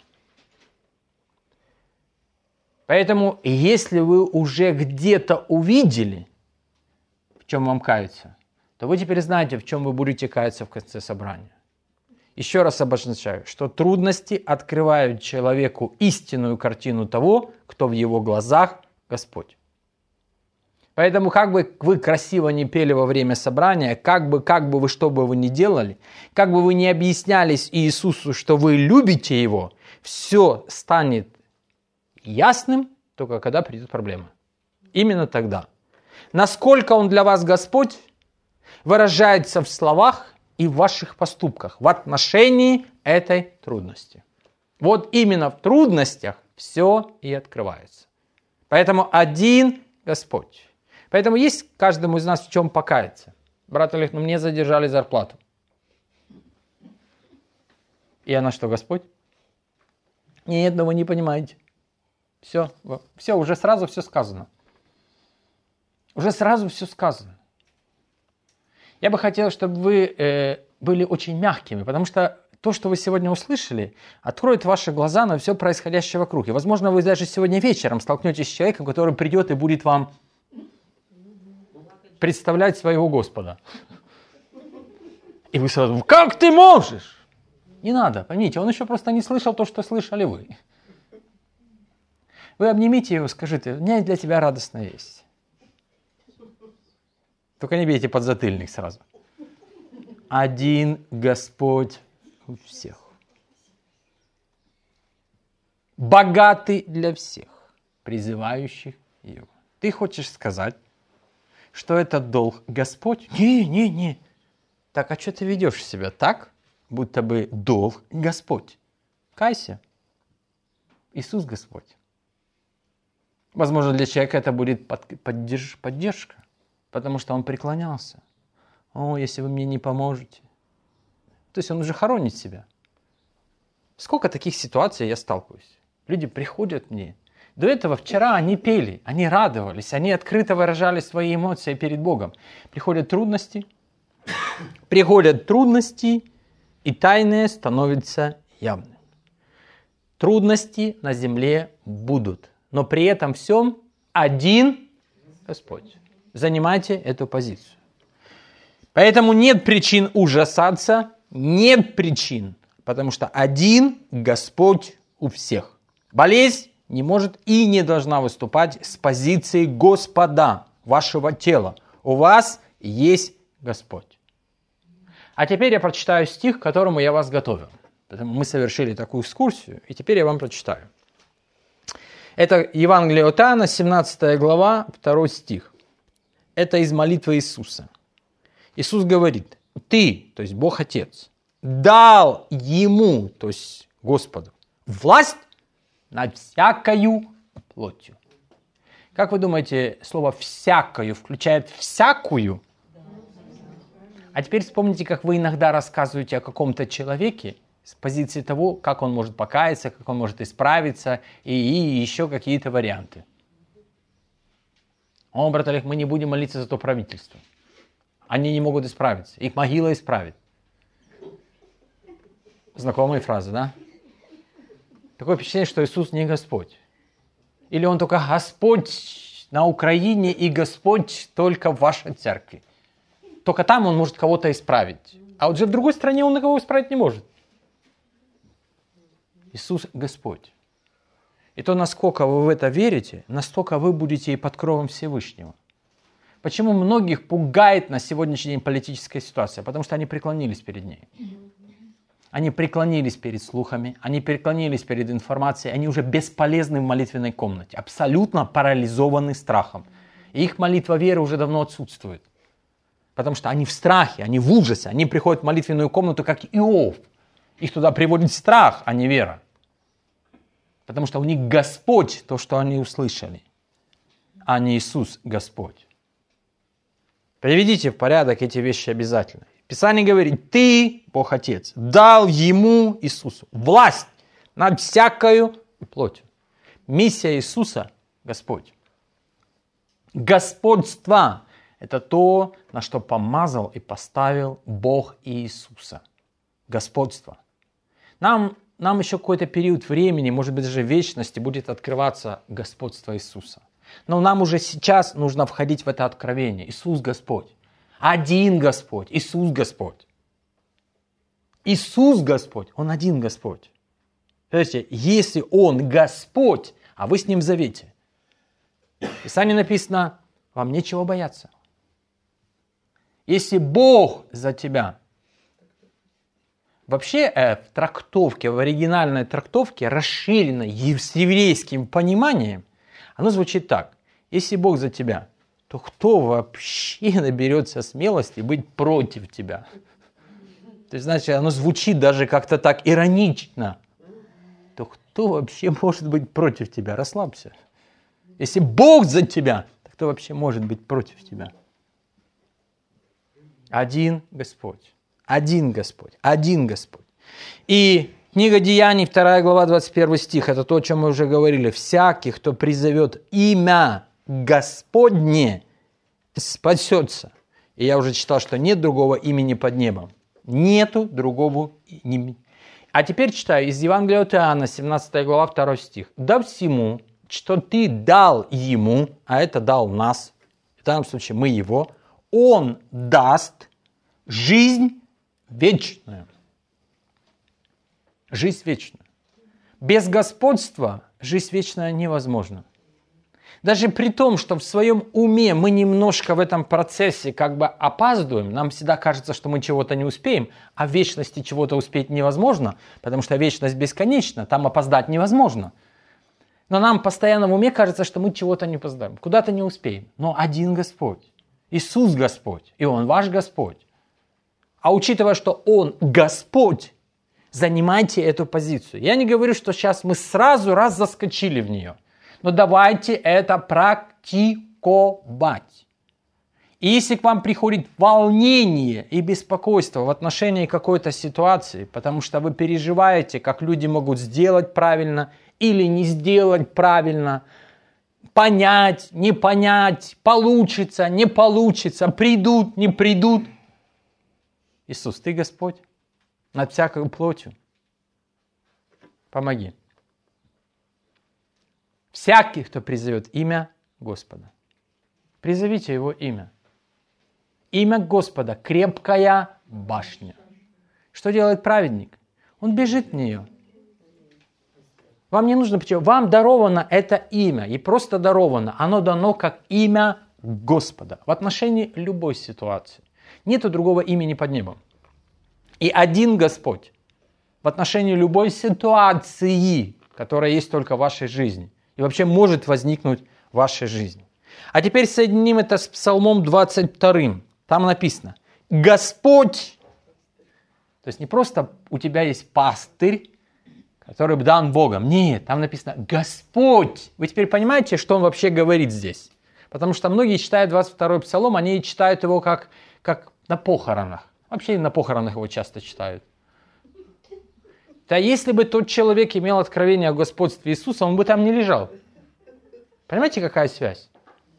Speaker 1: Поэтому, если вы уже где-то увидели, в чем вам каяться, то вы теперь знаете, в чем вы будете каяться в конце собрания. Еще раз обозначаю, что трудности открывают человеку истинную картину того, кто в его глазах Господь. Поэтому как бы вы красиво не пели во время собрания, как бы вы, что бы вы ни делали, как бы вы ни объяснялись Иисусу, что вы любите Его, все станет ясным, только когда придет проблема. Именно тогда. Насколько Он для вас Господь, выражается в словах и в ваших поступках, в отношении этой трудности. Вот именно в трудностях все и открывается. Поэтому один Господь. Поэтому есть каждому из нас в чем покаяться. Брат Олег, мне задержали зарплату. И она что, Господь? Нет, но вы не понимаете. Все, уже сразу все сказано. Уже сразу все сказано. Я бы хотел, чтобы вы были очень мягкими, потому что то, что вы сегодня услышали, откроет ваши глаза на все происходящее вокруг. И, возможно, вы даже сегодня вечером столкнетесь с человеком, который придет и будет вам представлять своего Господа. И вы сразу, как ты можешь? Не надо, поймите, он еще просто не слышал то, что слышали вы. Вы обнимите его, скажите, у меня для тебя радостная весть. Только не бейте подзатыльник сразу. Один Господь у всех. Богатый для всех, призывающих Его. Ты хочешь сказать, что этот долг Господь? Не. Так, а что ты ведешь себя так, будто бы долг Господь? Кайся. Иисус Господь. Возможно, для человека это будет поддержка, потому что он преклонялся. О, если вы мне не поможете. То есть он уже хоронит себя. Сколько таких ситуаций я сталкиваюсь. Люди приходят мне. До этого вчера они пели, они радовались, они открыто выражали свои эмоции перед Богом. Приходят трудности, и тайное становится явным. Трудности на земле будут, но при этом всем один Господь. Занимайте эту позицию. Поэтому нет причин ужасаться, нет причин, потому что один Господь у всех. Болезнь не может и не должна выступать с позиции Господа вашего тела. У вас есть Господь. А теперь я прочитаю стих, к которому я вас готовил. Мы совершили такую экскурсию, и теперь я вам прочитаю. Это Евангелие от Иоанна, 17 глава, 2 стих. Это из молитвы Иисуса. Иисус говорит, ты, то есть Бог Отец, дал Ему, то есть Господу, власть над всякою плотью. Как вы думаете, слово «всякою» включает всякую? А теперь вспомните, как вы иногда рассказываете о каком-то человеке с позиции того, как он может покаяться, как он может исправиться и еще какие-то варианты. О, брат Олег, мы не будем молиться за то правительство. Они не могут исправиться. Их могила исправит. Знакомые фразы, да? Такое впечатление, что Иисус не Господь. Или Он только Господь на Украине и Господь только в вашей церкви. Только там Он может кого-то исправить. А вот же в другой стране Он никого исправить не может. Иисус Господь. И то, насколько вы в это верите, настолько вы будете и под кровом Всевышнего. Почему многих пугает на сегодняшний день политическая ситуация? Потому что они преклонились перед ней. Они преклонились перед слухами, они преклонились перед информацией, они уже бесполезны в молитвенной комнате, абсолютно парализованы страхом. И их молитва веры уже давно отсутствует. Потому что они в страхе, они в ужасе, они приходят в молитвенную комнату, как Иов. Их туда приводит страх, а не вера. Потому что у них Господь, то, что они услышали, а не Иисус Господь. Приведите в порядок эти вещи обязательно. Писание говорит, ты, Бог Отец, дал Ему, Иисусу, власть над всякою плотью. Миссия Иисуса – Господь. Господство – это то, на что помазал и поставил Бог Иисуса. Господство. Нам еще какой-то период времени, может быть даже вечности, будет открываться господство Иисуса. Но нам уже сейчас нужно входить в это откровение. Иисус Господь. Один Господь. Иисус Господь. Иисус Господь. Он один Господь. Смотрите, если Он Господь, а вы с Ним в завете. В Писании написано, вам нечего бояться. Если Бог за тебя. Вообще в трактовке, в оригинальной трактовке, расширенной с еврейским пониманием, оно звучит так. Если Бог за тебя, то кто вообще наберется смелости быть против тебя? То есть, значит, оно звучит даже как-то так иронично. То кто вообще может быть против тебя? Расслабься. Если Бог за тебя, то кто вообще может быть против тебя? Один Господь. Один Господь. Один Господь. И книга Деяний, 2 глава, 21 стих, это то, о чем мы уже говорили. «Всякий, кто призовет имя Господне, спасется». И я уже читал, что нет другого имени под небом. Нету другого имени. А теперь читаю из Евангелия от Иоанна, 17 глава, 2 стих. «Да всему, что ты дал ему, а это дал нас, в данном случае мы его, он даст жизнь вечную». Жизнь вечная. Без господства жизнь вечная невозможна. Даже при том, что в своем уме мы немножко в этом процессе как бы опаздываем, нам всегда кажется, что мы чего-то не успеем, а в вечности чего-то успеть невозможно, потому что вечность бесконечна, там опоздать невозможно. Но нам постоянно в уме кажется, что мы чего-то не опоздаем, куда-то не успеем. Но один Господь, Иисус Господь, и Он ваш Господь. А учитывая, что Он Господь, занимайте эту позицию. Я не говорю, что сейчас мы сразу раз заскочили в нее. Но давайте это практиковать. И если к вам приходит волнение и беспокойство в отношении какой-то ситуации, потому что вы переживаете, как люди могут сделать правильно или не сделать правильно, понять, не понять, получится, не получится, придут, не придут. Иисус, Ты Господь над всякой плотью. Помоги. Всякий, кто призовет имя Господа. Призовите Его имя. Имя Господа – крепкая башня. Что делает праведник? Он бежит в нее. Вам не нужно, почему? Вам даровано это имя. И просто даровано. Оно дано как имя Господа. В отношении любой ситуации. Нету другого имени под небом. И один Господь. В отношении любой ситуации, которая есть только в вашей жизни. И вообще может возникнуть в вашей жизни. А теперь соединим это с Псалмом 22. Там написано: Господь. То есть не просто у тебя есть пастырь, который дан Богом. Нет, там написано Господь. Вы теперь понимаете, что он вообще говорит здесь? Потому что многие читают 22-й Псалом, они читают его как на похоронах. Вообще на похоронах его часто читают. Да если бы тот человек имел откровение о господстве Иисуса, он бы там не лежал. Понимаете, какая связь?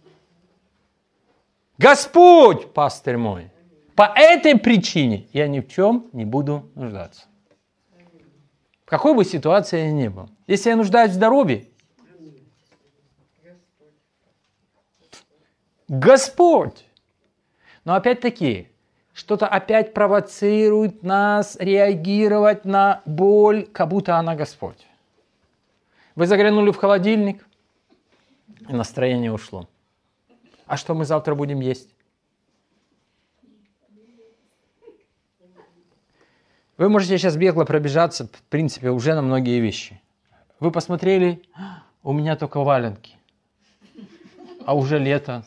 Speaker 1: Господь, пастырь мой, по этой причине я ни в чем не буду нуждаться. В какой бы ситуации я ни был. Если я нуждаюсь в здоровье, Господь. Но опять-таки, что-то опять провоцирует нас реагировать на боль, как будто она Господь. Вы заглянули в холодильник, и настроение ушло. А что мы завтра будем есть? Вы можете сейчас бегло пробежаться, в принципе, уже на многие вещи. Вы посмотрели, у меня только валенки, а уже лето.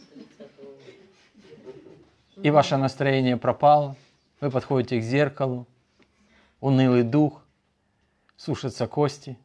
Speaker 1: И ваше настроение пропало, вы подходите к зеркалу, унылый дух, сушатся кости.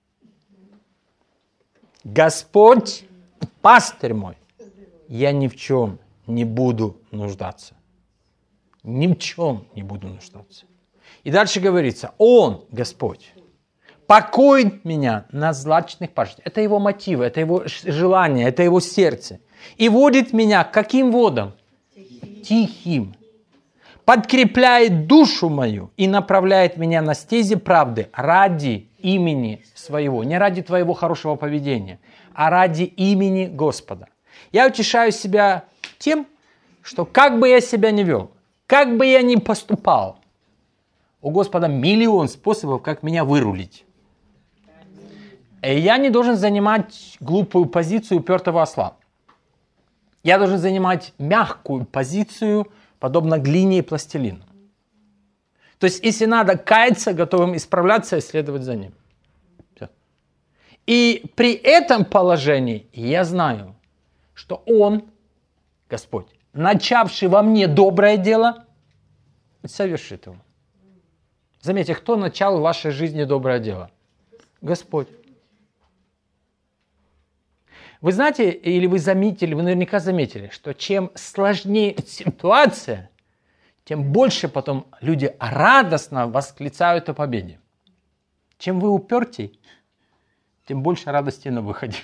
Speaker 1: Господь, пастырь мой, я ни в чем не буду нуждаться. Ни в чем не буду нуждаться. И дальше говорится, Он, Господь, покоит меня на злачных пашнях. Это Его мотивы, это Его желание, это Его сердце. И водит меня к каким водам? Тихим. Подкрепляет душу мою и направляет меня на стези правды ради имени своего. Не ради твоего хорошего поведения, а ради имени Господа. Я утешаю себя тем, что как бы я себя ни вел, как бы я ни поступал, у Господа миллион способов, как меня вырулить. И я не должен занимать глупую позицию упертого осла. Я должен занимать мягкую позицию, подобно глине и пластилину. То есть, если надо каяться, готовым исправляться и следовать за ним. Все. И при этом положении я знаю, что Он, Господь, начавший во мне доброе дело, совершит его. Заметьте, кто начал в вашей жизни доброе дело? Господь. Вы знаете, или вы заметили, вы наверняка заметили, что чем сложнее ситуация, тем больше потом люди радостно восклицают о победе. Чем вы упертей, тем больше радости на выходе.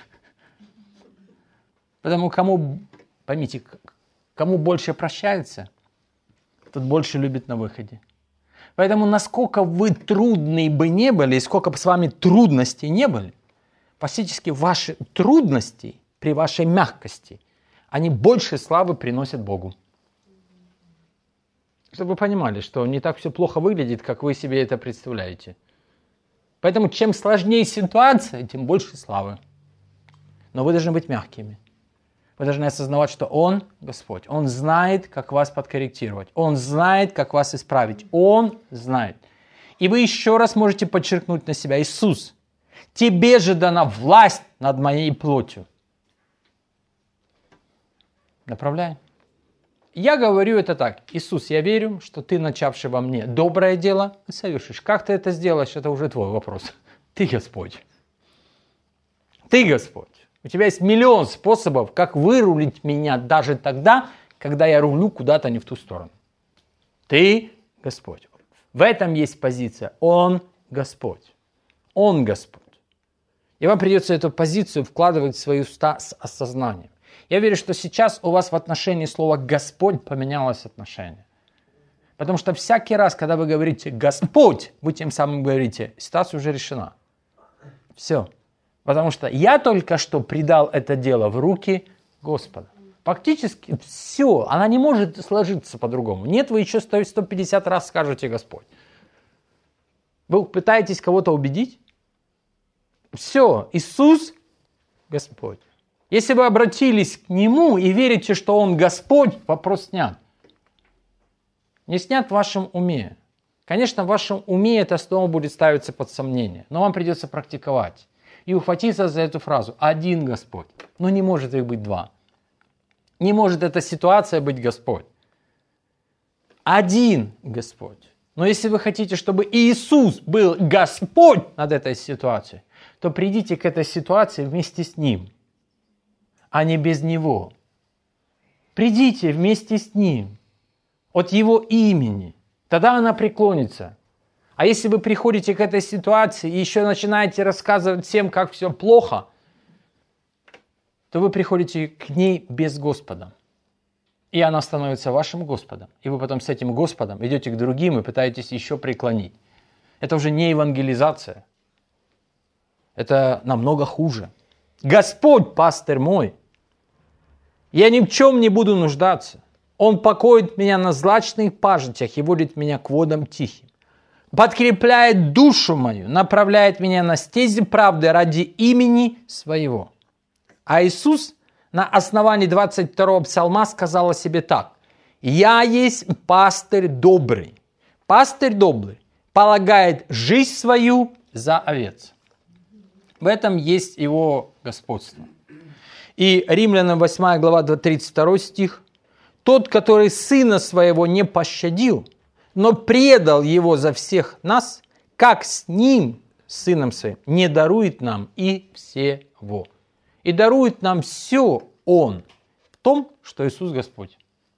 Speaker 1: Потому поймите, кому больше прощается, тот больше любит на выходе. Поэтому насколько вы трудные бы не были, и сколько бы с вами трудностей не были, фактически ваши трудности при вашей мягкости, они больше славы приносят Богу. Чтобы вы понимали, что не так все плохо выглядит, как вы себе это представляете. Поэтому чем сложнее ситуация, тем больше славы. Но вы должны быть мягкими. Вы должны осознавать, что Он, Господь, Он знает, как вас подкорректировать. Он знает, как вас исправить. Он знает. И вы еще раз можете подчеркнуть на себя: Иисус, Тебе же дана власть над моей плотью. Направляй. Я говорю это так: Иисус, я верю, что Ты, начавший во мне доброе дело, совершишь. Как Ты это сделаешь, это уже Твой вопрос. Ты Господь. Ты Господь. У Тебя есть миллион способов, как вырулить меня даже тогда, когда я рулю куда-то не в ту сторону. Ты Господь. В этом есть позиция. Он Господь. Он Господь. И вам придется эту позицию вкладывать в свои уста с осознанием. Я верю, что сейчас у вас в отношении слова «Господь» поменялось отношение. Потому что всякий раз, когда вы говорите «Господь», вы тем самым говорите: ситуация уже решена. Все. Потому что я только что предал это дело в руки Господа. Фактически все. Она не может сложиться по-другому. Нет, вы еще 150 раз скажете «Господь». Вы пытаетесь кого-то убедить? Все. Иисус – Господь. Если вы обратились к Нему и верите, что Он Господь, вопрос снят. Не снят в вашем уме. Конечно, в вашем уме это снова будет ставиться под сомнение, но вам придется практиковать и ухватиться за эту фразу: один Господь. Но не может их быть два. Не может эта ситуация быть Господь. Один Господь. Но если вы хотите, чтобы Иисус был Господь над этой ситуацией, то придите к этой ситуации вместе с Ним, а не без Него. Придите вместе с Ним, от Его имени. Тогда она преклонится. А если вы приходите к этой ситуации и еще начинаете рассказывать всем, как все плохо, то вы приходите к ней без Господа. И она становится вашим Господом. И вы потом с этим Господом идете к другим и пытаетесь еще преклонить. Это уже не евангелизация. Это намного хуже. Господь, пастырь мой, я ни в чем не буду нуждаться. Он покоит меня на злачных пажитях и водит меня к водам тихим. Подкрепляет душу мою, направляет меня на стези правды ради имени своего. А Иисус на основании 22-го псалма сказал о себе так: «Я есть пастырь добрый». Пастырь добрый полагает жизнь свою за овец. В этом есть его господство. И Римлянам 8 глава 32 стих: «Тот, который сына своего не пощадил, но предал его за всех нас, как с ним, сыном своим, не дарует нам и всего». И дарует нам все Он в том, что Иисус Господь.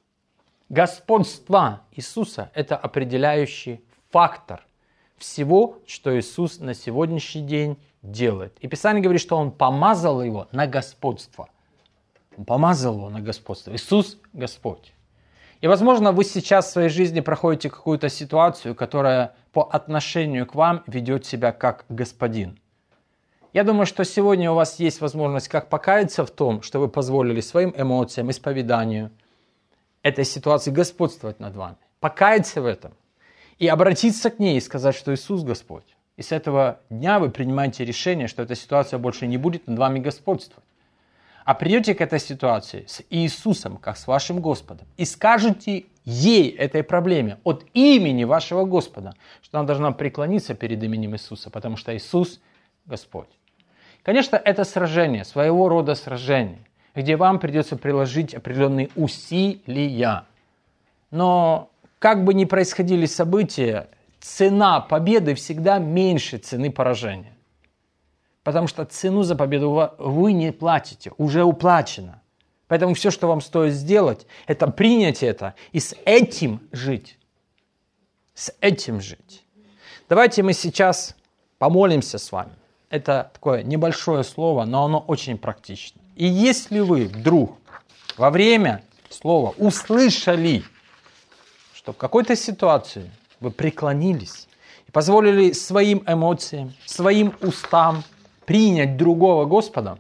Speaker 1: Господство Иисуса – это определяющий фактор всего, что Иисус на сегодняшний день делает. И Писание говорит, что Он помазал Его на господство. Он помазал Его на господство. Иисус – Господь. И, возможно, вы сейчас в своей жизни проходите какую-то ситуацию, которая по отношению к вам ведет себя как господин. Я думаю, что сегодня у вас есть возможность как покаяться в том, что вы позволили своим эмоциям, исповеданию этой ситуации господствовать над вами. Покаяться в этом и обратиться к ней и сказать, что Иисус Господь. И с этого дня вы принимаете решение, что эта ситуация больше не будет над вами господствовать. а придете к этой ситуации с Иисусом, как с вашим Господом, и скажете ей, этой проблеме, от имени вашего Господа, что она должна преклониться перед именем Иисуса, потому что Иисус – Господь. Конечно, это сражение, своего рода сражение, где вам придется приложить определенные усилия. Но как бы ни происходили события, цена победы всегда меньше цены поражения. Потому что цену за победу вы не платите, уже уплачено. Поэтому все, что вам стоит сделать, это принять это и с этим жить. С этим жить. Давайте мы сейчас помолимся с вами. Это такое небольшое слово, но оно очень практично. И если вы вдруг во время слова услышали, что в какой-то ситуации вы преклонились и позволили своим эмоциям, своим устам принять другого Господа,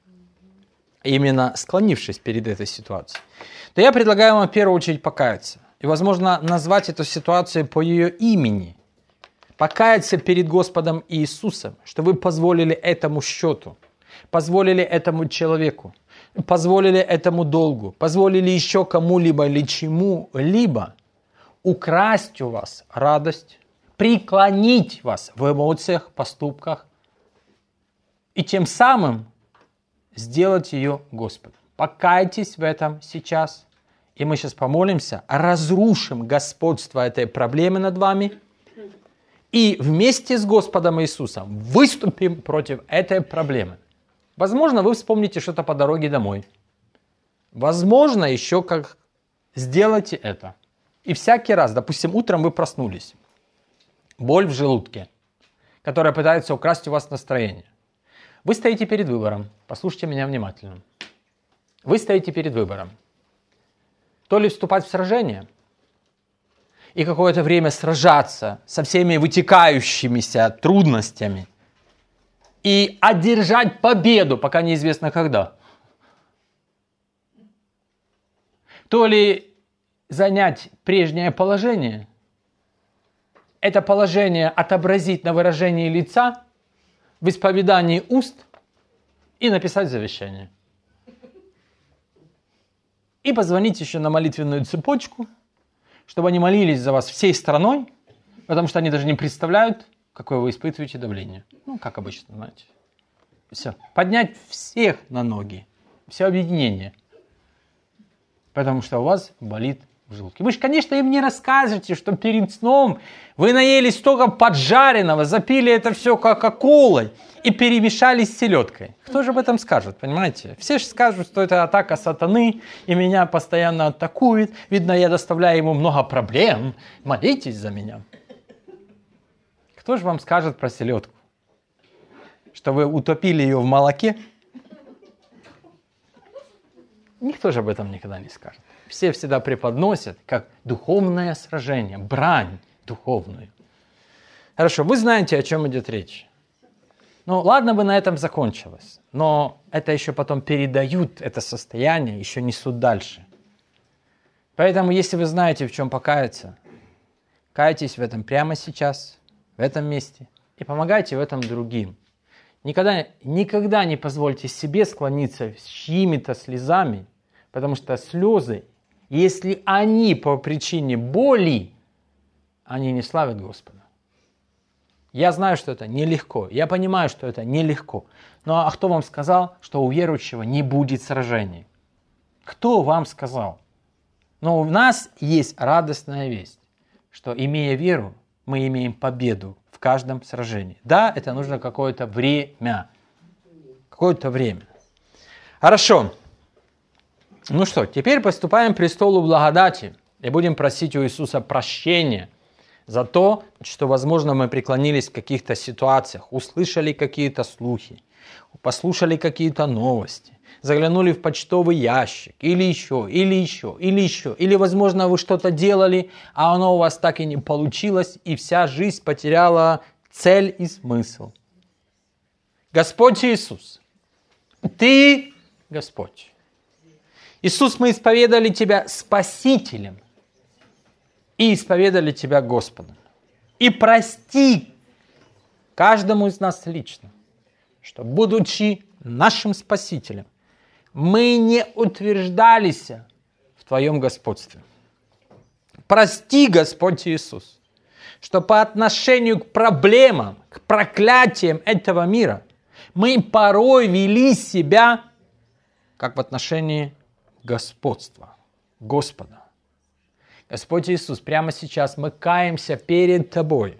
Speaker 1: именно склонившись перед этой ситуацией, то я предлагаю вам в первую очередь покаяться. И, возможно, назвать эту ситуацию по ее имени. Покаяться перед Господом Иисусом, что вы позволили этому счету, позволили этому человеку, позволили этому долгу, позволили еще кому-либо или чему-либо украсть у вас радость, преклонить вас в эмоциях, поступках и тем самым сделать ее Господом. Покайтесь в этом сейчас, и мы сейчас помолимся, разрушим господство этой проблемы над вами и вместе с Господом Иисусом выступим против этой проблемы. Возможно, вы вспомните что-то по дороге домой. Возможно, еще как сделайте это. И всякий раз, допустим, утром вы проснулись, боль в желудке, которая пытается украсть у вас настроение. Вы стоите перед выбором, послушайте меня внимательно. Вы стоите перед выбором. То ли вступать в сражение и какое-то время сражаться со всеми вытекающимися трудностями и одержать победу, пока неизвестно когда. То ли занять прежнее положение, это положение отобразить на выражении лица, в исповедании уст и написать завещание. И позвонить еще на молитвенную цепочку, чтобы они молились за вас всей страной, потому что они даже не представляют, какое вы испытываете давление. Ну, как обычно, знаете. Все. Поднять всех на ноги. Все объединение. Потому что у вас болит в желудке. Вы же, конечно, им не расскажете, что перед сном вы наелись столько поджаренного, запили это все кока-колой и перемешали с селедкой. Кто же об этом скажет, понимаете? Все же скажут, что это атака сатаны, и меня постоянно атакует. Видно, я доставляю ему много проблем. Молитесь за меня. Кто же вам скажет про селедку? Что вы утопили ее в молоке? Никто же об этом никогда не скажет. Все всегда преподносят как духовное сражение, брань духовную. Хорошо, вы знаете, о чем идет речь. Ну, ладно бы на этом закончилось, но это еще потом передают, это состояние, еще несут дальше. Поэтому, если вы знаете, в чем покаяться, кайтесь в этом прямо сейчас, в этом месте, и помогайте в этом другим. Никогда не позвольте себе склониться с чьими-то слезами, потому что слезы, если они по причине боли, они не славят Господа. Я знаю, что это нелегко. Я понимаю, что это нелегко. Но а кто вам сказал, что у верующего не будет сражений? Кто вам сказал? Но у нас есть радостная весть, что, имея веру, мы имеем победу в каждом сражении. Да, это нужно какое-то время. Какое-то время. Хорошо. Ну что, теперь приступаем к престолу благодати и будем просить у Иисуса прощения за то, что, возможно, мы преклонились в каких-то ситуациях, услышали какие-то слухи, послушали какие-то новости, заглянули в почтовый ящик, или, возможно, вы что-то делали, а оно у вас так и не получилось, и вся жизнь потеряла цель и смысл. Господь Иисус, Ты Господь. Иисус, мы исповедали Тебя Спасителем и исповедали Тебя Господом. И прости каждому из нас лично, что, будучи нашим Спасителем, мы не утверждались в Твоем господстве. Прости, Господь Иисус, что по отношению к проблемам, к проклятиям этого мира мы порой вели себя как в отношении господства, Господа. Господь Иисус, прямо сейчас мы каемся перед Тобой.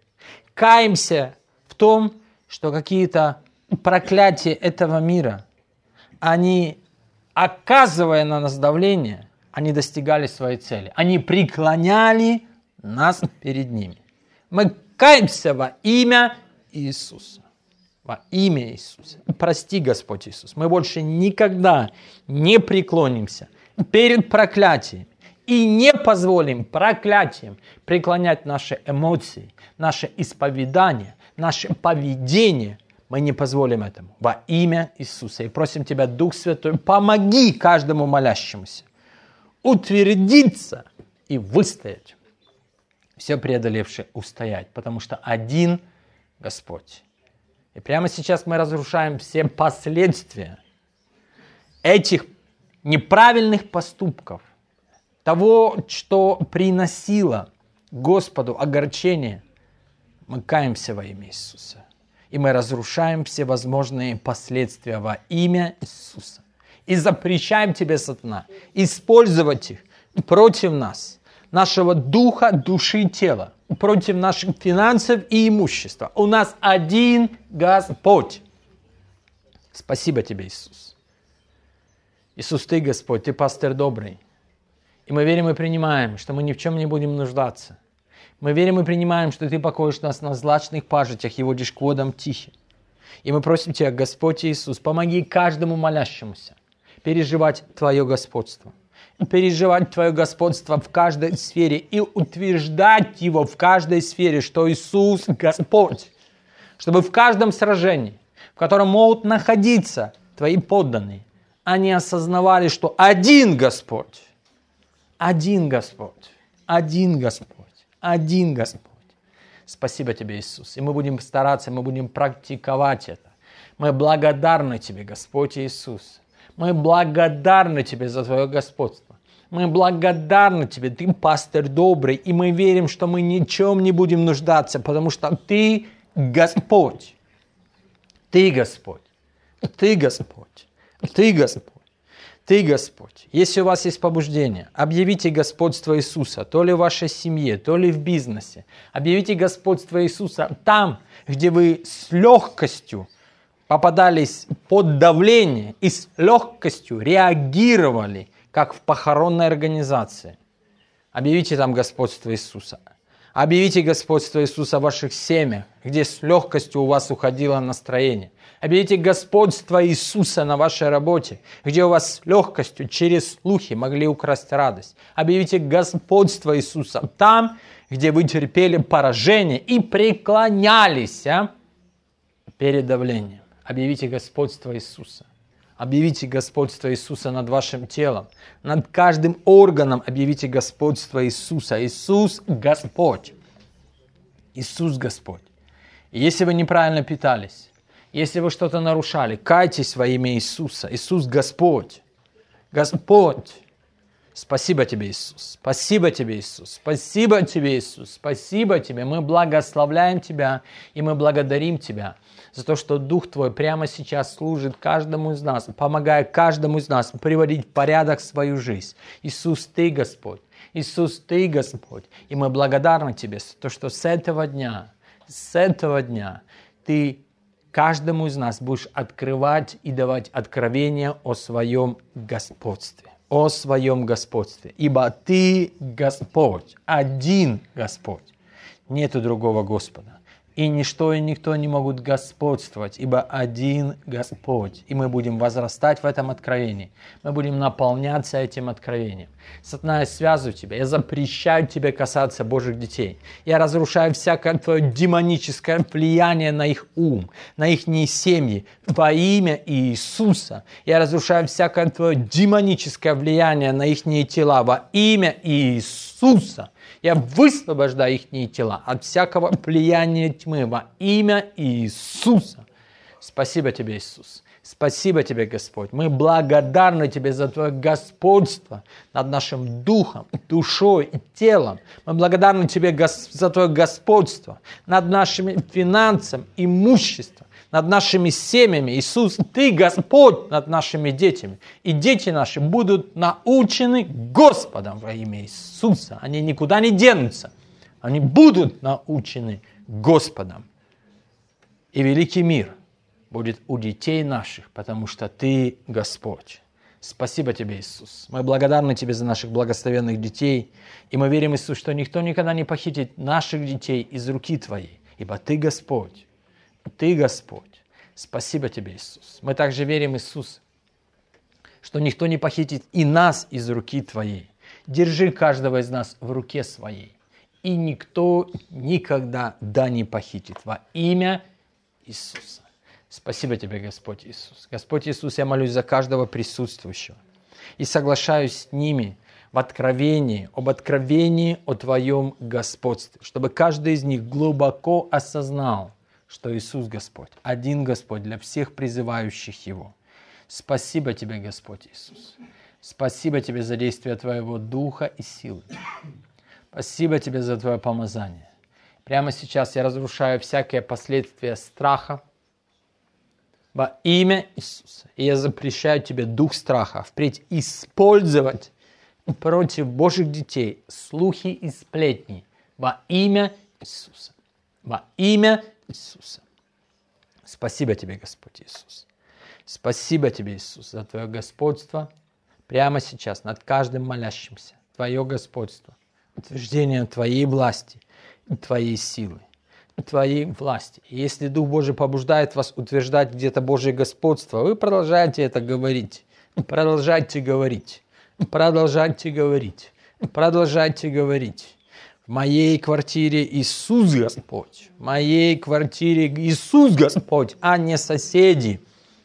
Speaker 1: Каемся в том, что какие-то проклятия этого мира, они, оказывая на нас давление, они достигали своей цели. Они преклоняли нас перед ними. Мы каемся во имя Иисуса. Во имя Иисуса. Прости, Господь Иисус, мы больше никогда не преклонимся перед проклятием и не позволим проклятиям преклонять наши эмоции, наше исповедание, наше поведение. Мы не позволим этому. Во имя Иисуса. И просим Тебя, Дух Святой, помоги каждому молящемуся утвердиться и выстоять. Все преодолевшие устоять, потому что один Господь. И прямо сейчас мы разрушаем все последствия этих неправильных поступков, того, что приносило Господу огорчение. Мы каемся во имя Иисуса. И мы разрушаем все возможные последствия во имя Иисуса. И запрещаем Тебе, сатана, использовать их против нас, нашего духа, души и тела, против наших финансов и имущества. У нас один Господь. Спасибо Тебе, Иисус. Иисус, Ты Господь, Ты пастырь добрый. И мы верим и принимаем, что мы ни в чем не будем нуждаться. Мы верим и принимаем, что Ты покоишь нас на злачных пажитях и водишь к водам тихим. И мы просим Тебя, Господь Иисус, помоги каждому молящемуся переживать Твое господство. Переживать Твое господство в каждой сфере и утверждать его в каждой сфере, что Иисус Господь. Чтобы в каждом сражении, в котором могут находиться Твои подданные, они осознавали, что один Господь, один Господь, один Господь, один Господь. Спасибо Тебе, Иисус. И мы будем стараться, мы будем практиковать это. Мы благодарны Тебе, Господь Иисус. Мы благодарны Тебе за Твое господство. Мы благодарны Тебе, Ты пастырь добрый, и мы верим, что мы ни в чем не будем нуждаться, потому что Ты Господь. Ты Господь. Ты Господь. Ты Господь. Ты Господь. Если у вас есть побуждение, объявите господство Иисуса, то ли в вашей семье, то ли в бизнесе. Объявите господство Иисуса там, где вы с легкостью попадались под давление и с легкостью реагировали, как в похоронной организации. Объявите там господство Иисуса. Объявите господство Иисуса в ваших семьях, где с легкостью у вас уходило настроение. Объявите господство Иисуса на вашей работе, где у вас с легкостью через слухи могли украсть радость. Объявите господство Иисуса там, где вы терпели поражение и преклонялись перед давлением. Объявите господство Иисуса. Объявите господство Иисуса над вашим телом. Над каждым органом объявите господство Иисуса. Иисус Господь. Иисус Господь. И если вы неправильно питались, если вы что-то нарушали, кайтесь во имя Иисуса. Иисус Господь. Господь. Спасибо Тебе, Иисус. Спасибо Тебе, Иисус. Спасибо Тебе, Иисус. Спасибо Тебе. Мы благословляем Тебя и мы благодарим Тебя за то, что Дух Твой прямо сейчас служит каждому из нас, помогая каждому из нас приводить в порядок свою жизнь. Иисус, Ты Господь. Иисус, Ты Господь. И мы благодарны Тебе за то, что с этого дня Ты каждому из нас будешь открывать и давать откровение о Своем господстве. О Своем господстве. Ибо Ты Господь, один Господь. Нету другого Господа. И ничто и никто не могут господствовать, ибо один Господь. И мы будем возрастать в этом откровении. Мы будем наполняться этим откровением. Сатана, я связываю тебя, я запрещаю тебе касаться Божьих детей. Я разрушаю всякое твое демоническое влияние на их ум, на их семьи. Во имя Иисуса. Я разрушаю всякое твое демоническое влияние на их тела. Во имя Иисуса. Я высвобождаю их тела от всякого влияния тьмы во имя Иисуса. Спасибо Тебе, Иисус. Спасибо Тебе, Господь. Мы благодарны Тебе за Твое господство над нашим духом, душой и телом. Мы благодарны Тебе за Твое господство над нашими финансами, имуществом, над нашими семьями. Иисус, Ты Господь над нашими детьми. И дети наши будут научены Господом во имя Иисуса. Они никуда не денутся. Они будут научены Господом. И великий мир будет у детей наших, потому что Ты Господь. Спасибо Тебе, Иисус. Мы благодарны Тебе за наших благословенных детей. И мы верим, Иисус, что никто никогда не похитит наших детей из руки Твоей. Ибо Ты Господь. Ты Господь. Спасибо Тебе, Иисус. Мы также верим, Иисус, что никто не похитит и нас из руки Твоей. Держи каждого из нас в руке Своей. И никто никогда не похитит во имя Иисуса. Спасибо Тебе, Господь Иисус. Господь Иисус, я молюсь за каждого присутствующего. И соглашаюсь с ними об откровении о Твоем господстве. Чтобы каждый из них глубоко осознал, что Иисус Господь, один Господь для всех призывающих Его. Спасибо Тебе, Господь Иисус. Спасибо Тебе за действие Твоего Духа и силы. Спасибо Тебе за Твое помазание. Прямо сейчас я разрушаю всякие последствия страха во имя Иисуса. И я запрещаю Тебе дух страха впредь использовать против Божьих детей слухи и сплетни во имя Иисуса. Во имя Иисуса. Спасибо Тебе, Господь Иисус. Спасибо Тебе, Иисус, за Твое господство прямо сейчас над каждым молящимся. Твое господство, утверждение Твоей власти и Твоей силы. Твоей власти. И если Дух Божий побуждает вас утверждать где-то Божье господство, вы продолжаете это говорить. Продолжайте говорить. Продолжайте говорить. Продолжайте говорить. В моей квартире Иисус Господь. В моей квартире Иисус Господь, а не соседи.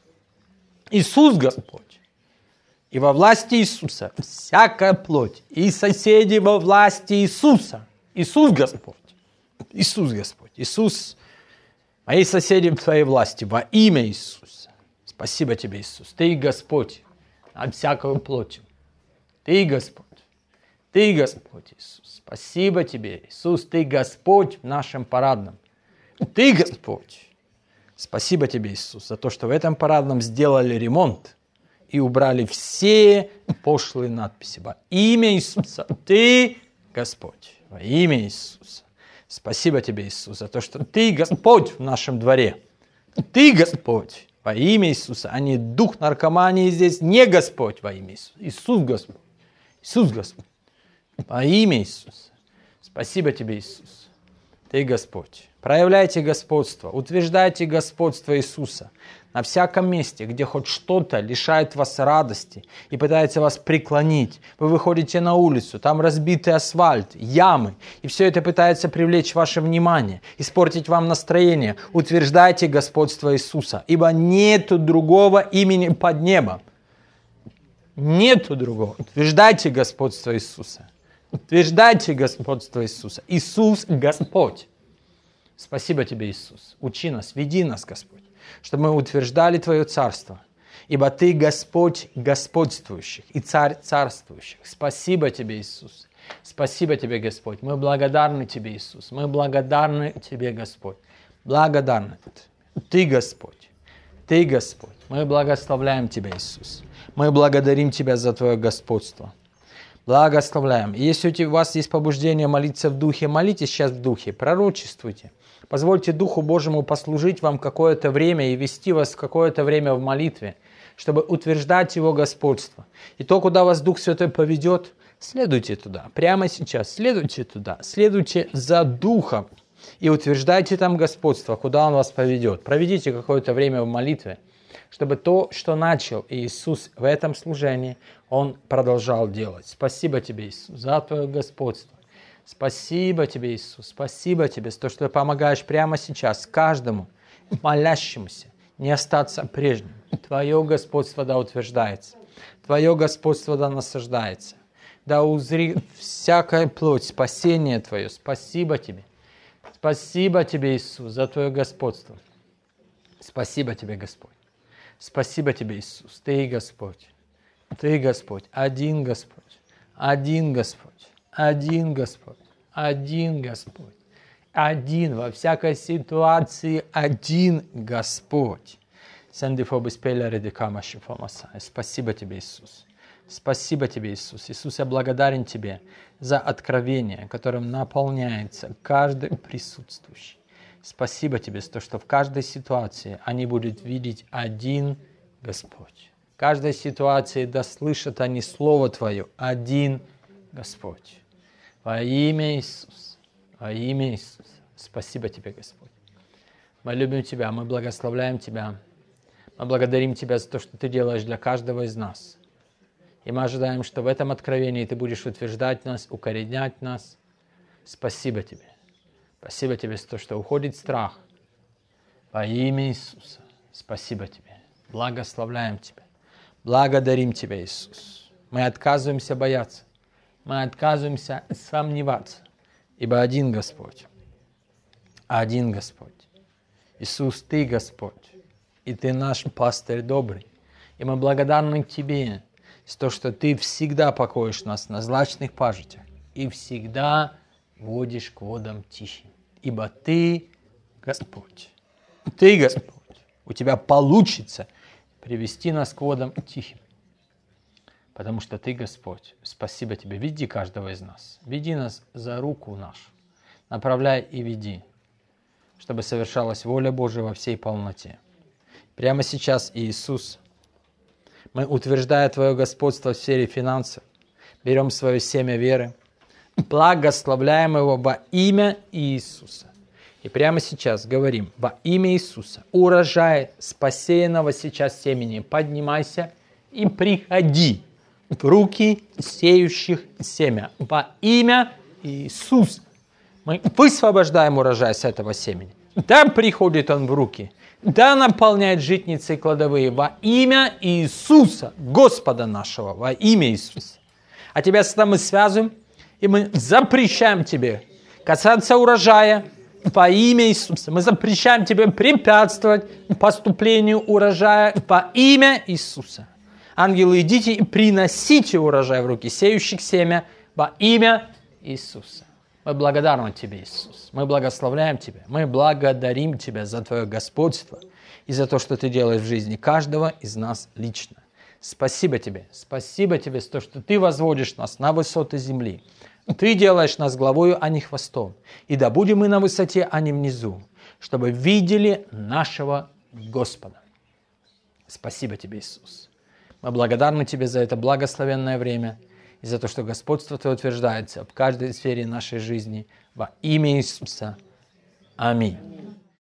Speaker 1: Иисус Господь. И во власти Иисуса всякая плоть. И соседи во власти Иисуса. Иисус Господь. Иисус Господь. Иисус, мои соседи в Твоей власти, во имя Иисуса. Спасибо Тебе, Иисус. Ты Господь над всякой плотью. Ты Господь. Ты Господь, Иисус. Спасибо Тебе, Иисус. Ты Господь в нашем парадном. Ты Господь. Спасибо Тебе, Иисус, за то, что в этом парадном сделали ремонт и убрали все пошлые надписи. Во имя Иисуса. Ты Господь. Во имя Иисуса. Спасибо Тебе, Иисус, за то, что Ты Господь в нашем дворе. Ты Господь во имя Иисуса, а не дух наркомании здесь не Господь во имя Иисуса. Иисус Господь. Иисус Господь. Во имя Иисуса. Спасибо Тебе, Иисус. Ты Господь. Проявляйте господство, утверждайте господство Иисуса на всяком месте, где хоть что-то лишает вас радости и пытается вас преклонить. Вы выходите на улицу, там разбитый асфальт, ямы, и все это пытается привлечь ваше внимание, испортить вам настроение. Утверждайте господство Иисуса, ибо нету другого имени под небом. Нету другого. Утверждайте господство Иисуса. Утверждайте господство Иисуса. Иисус Господь. Спасибо Тебе, Иисус. Учи нас, веди нас, Господь, чтобы мы утверждали Твое Царство. Ибо Ты Господь господствующих и Царь царствующих. Спасибо Тебе, Иисус. Спасибо Тебе, Господь. Мы благодарны Тебе, Иисус. Мы благодарны Тебе, Господь. Благодарны. Ты Господь. Ты Господь. Мы благословляем Тебя, Иисус. Мы благодарим Тебя за Твое господство. Благословляем. И если у вас есть побуждение молиться в духе, молитесь сейчас в духе, пророчествуйте. Позвольте Духу Божьему послужить вам какое-то время и вести вас какое-то время в молитве, чтобы утверждать Его господство. И то, куда вас Дух Святой поведет, следуйте туда. Прямо сейчас следуйте туда. Следуйте за Духом и утверждайте там господство, куда Он вас поведет. Проведите какое-то время в молитве, чтобы то, что начал Иисус в этом служении, Он продолжал делать. Спасибо Тебе, Иисус, за Твое господство. Спасибо Тебе, Иисус. Спасибо Тебе за то, что Ты помогаешь прямо сейчас каждому молящемуся не остаться прежним. Твое господство да утверждается. Твое господство да насаждается. Да узри всякая плоть, спасение Твое. Спасибо Тебе. Спасибо Тебе, Иисус, за Твое господство. Спасибо Тебе, Господь. Спасибо Тебе, Иисус. Ты Господь. Ты Господь. Один Господь. Один Господь. Один Господь. Один Господь. Один во всякой ситуации. Один Господь. Спасибо Тебе, Иисус. Спасибо Тебе, Иисус. Иисус, я благодарен Тебе за откровение, которым наполняется каждый присутствующий. Спасибо Тебе за то, что в каждой ситуации они будут видеть один Господь. В каждой ситуации да слышат они Слово Твое, один Господь. Во имя Иисуса. Во имя Иисуса. Спасибо Тебе, Господь. Мы любим Тебя, мы благословляем Тебя. Мы благодарим Тебя за то, что Ты делаешь для каждого из нас. И мы ожидаем, что в этом откровении Ты будешь утверждать нас, укоренять нас. Спасибо Тебе. Спасибо Тебе за то, что уходит страх. Во имя Иисуса. Спасибо Тебе. Благословляем Тебя. Благодарим Тебя, Иисус. Мы отказываемся бояться. Мы отказываемся сомневаться. Ибо один Господь. Один Господь. Иисус, Ты Господь. И Ты наш пастырь добрый. И мы благодарны Тебе за то, что Ты всегда покоишь нас на злачных пажитях и всегда водишь к водам тихим. Ибо Ты Господь. Ты Господь. У Тебя получится привести нас к водам тихим. Потому что Ты Господь. Спасибо Тебе. Веди каждого из нас. Веди нас за руку нашу. Направляй и веди, чтобы совершалась воля Божия во всей полноте. Прямо сейчас, Иисус, мы, утверждая Твое господство в сфере финансов, берем свое семя веры, благословляем его во имя Иисуса. И прямо сейчас говорим во имя Иисуса: урожай спасенного сейчас семени, поднимайся и приходи в руки сеющих семя. Во имя Иисуса мы высвобождаем урожай с этого семени. Да приходит он в руки, да наполняет житницы и кладовые во имя Иисуса, Господа нашего, во имя Иисуса. А тебя с нами связываем, и мы запрещаем тебе касаться урожая во имя Иисуса. Мы запрещаем тебе препятствовать поступлению урожая во имя Иисуса. Ангелы, идите и приносите урожай в руки сеющих семя во имя Иисуса. Мы благодарны Тебе, Иисус. Мы благословляем Тебя. Мы благодарим Тебя за Твое господство и за то, что Ты делаешь в жизни каждого из нас лично. Спасибо Тебе. Спасибо Тебе за то, что Ты возводишь нас на высоты земли. Ты делаешь нас главою, а не хвостом. И да будем мы на высоте, а не внизу, чтобы видели нашего Господа. Спасибо Тебе, Иисус. Мы благодарны Тебе за это благословенное время и за то, что господство Твое утверждается в каждой сфере нашей жизни во имя Иисуса. Аминь.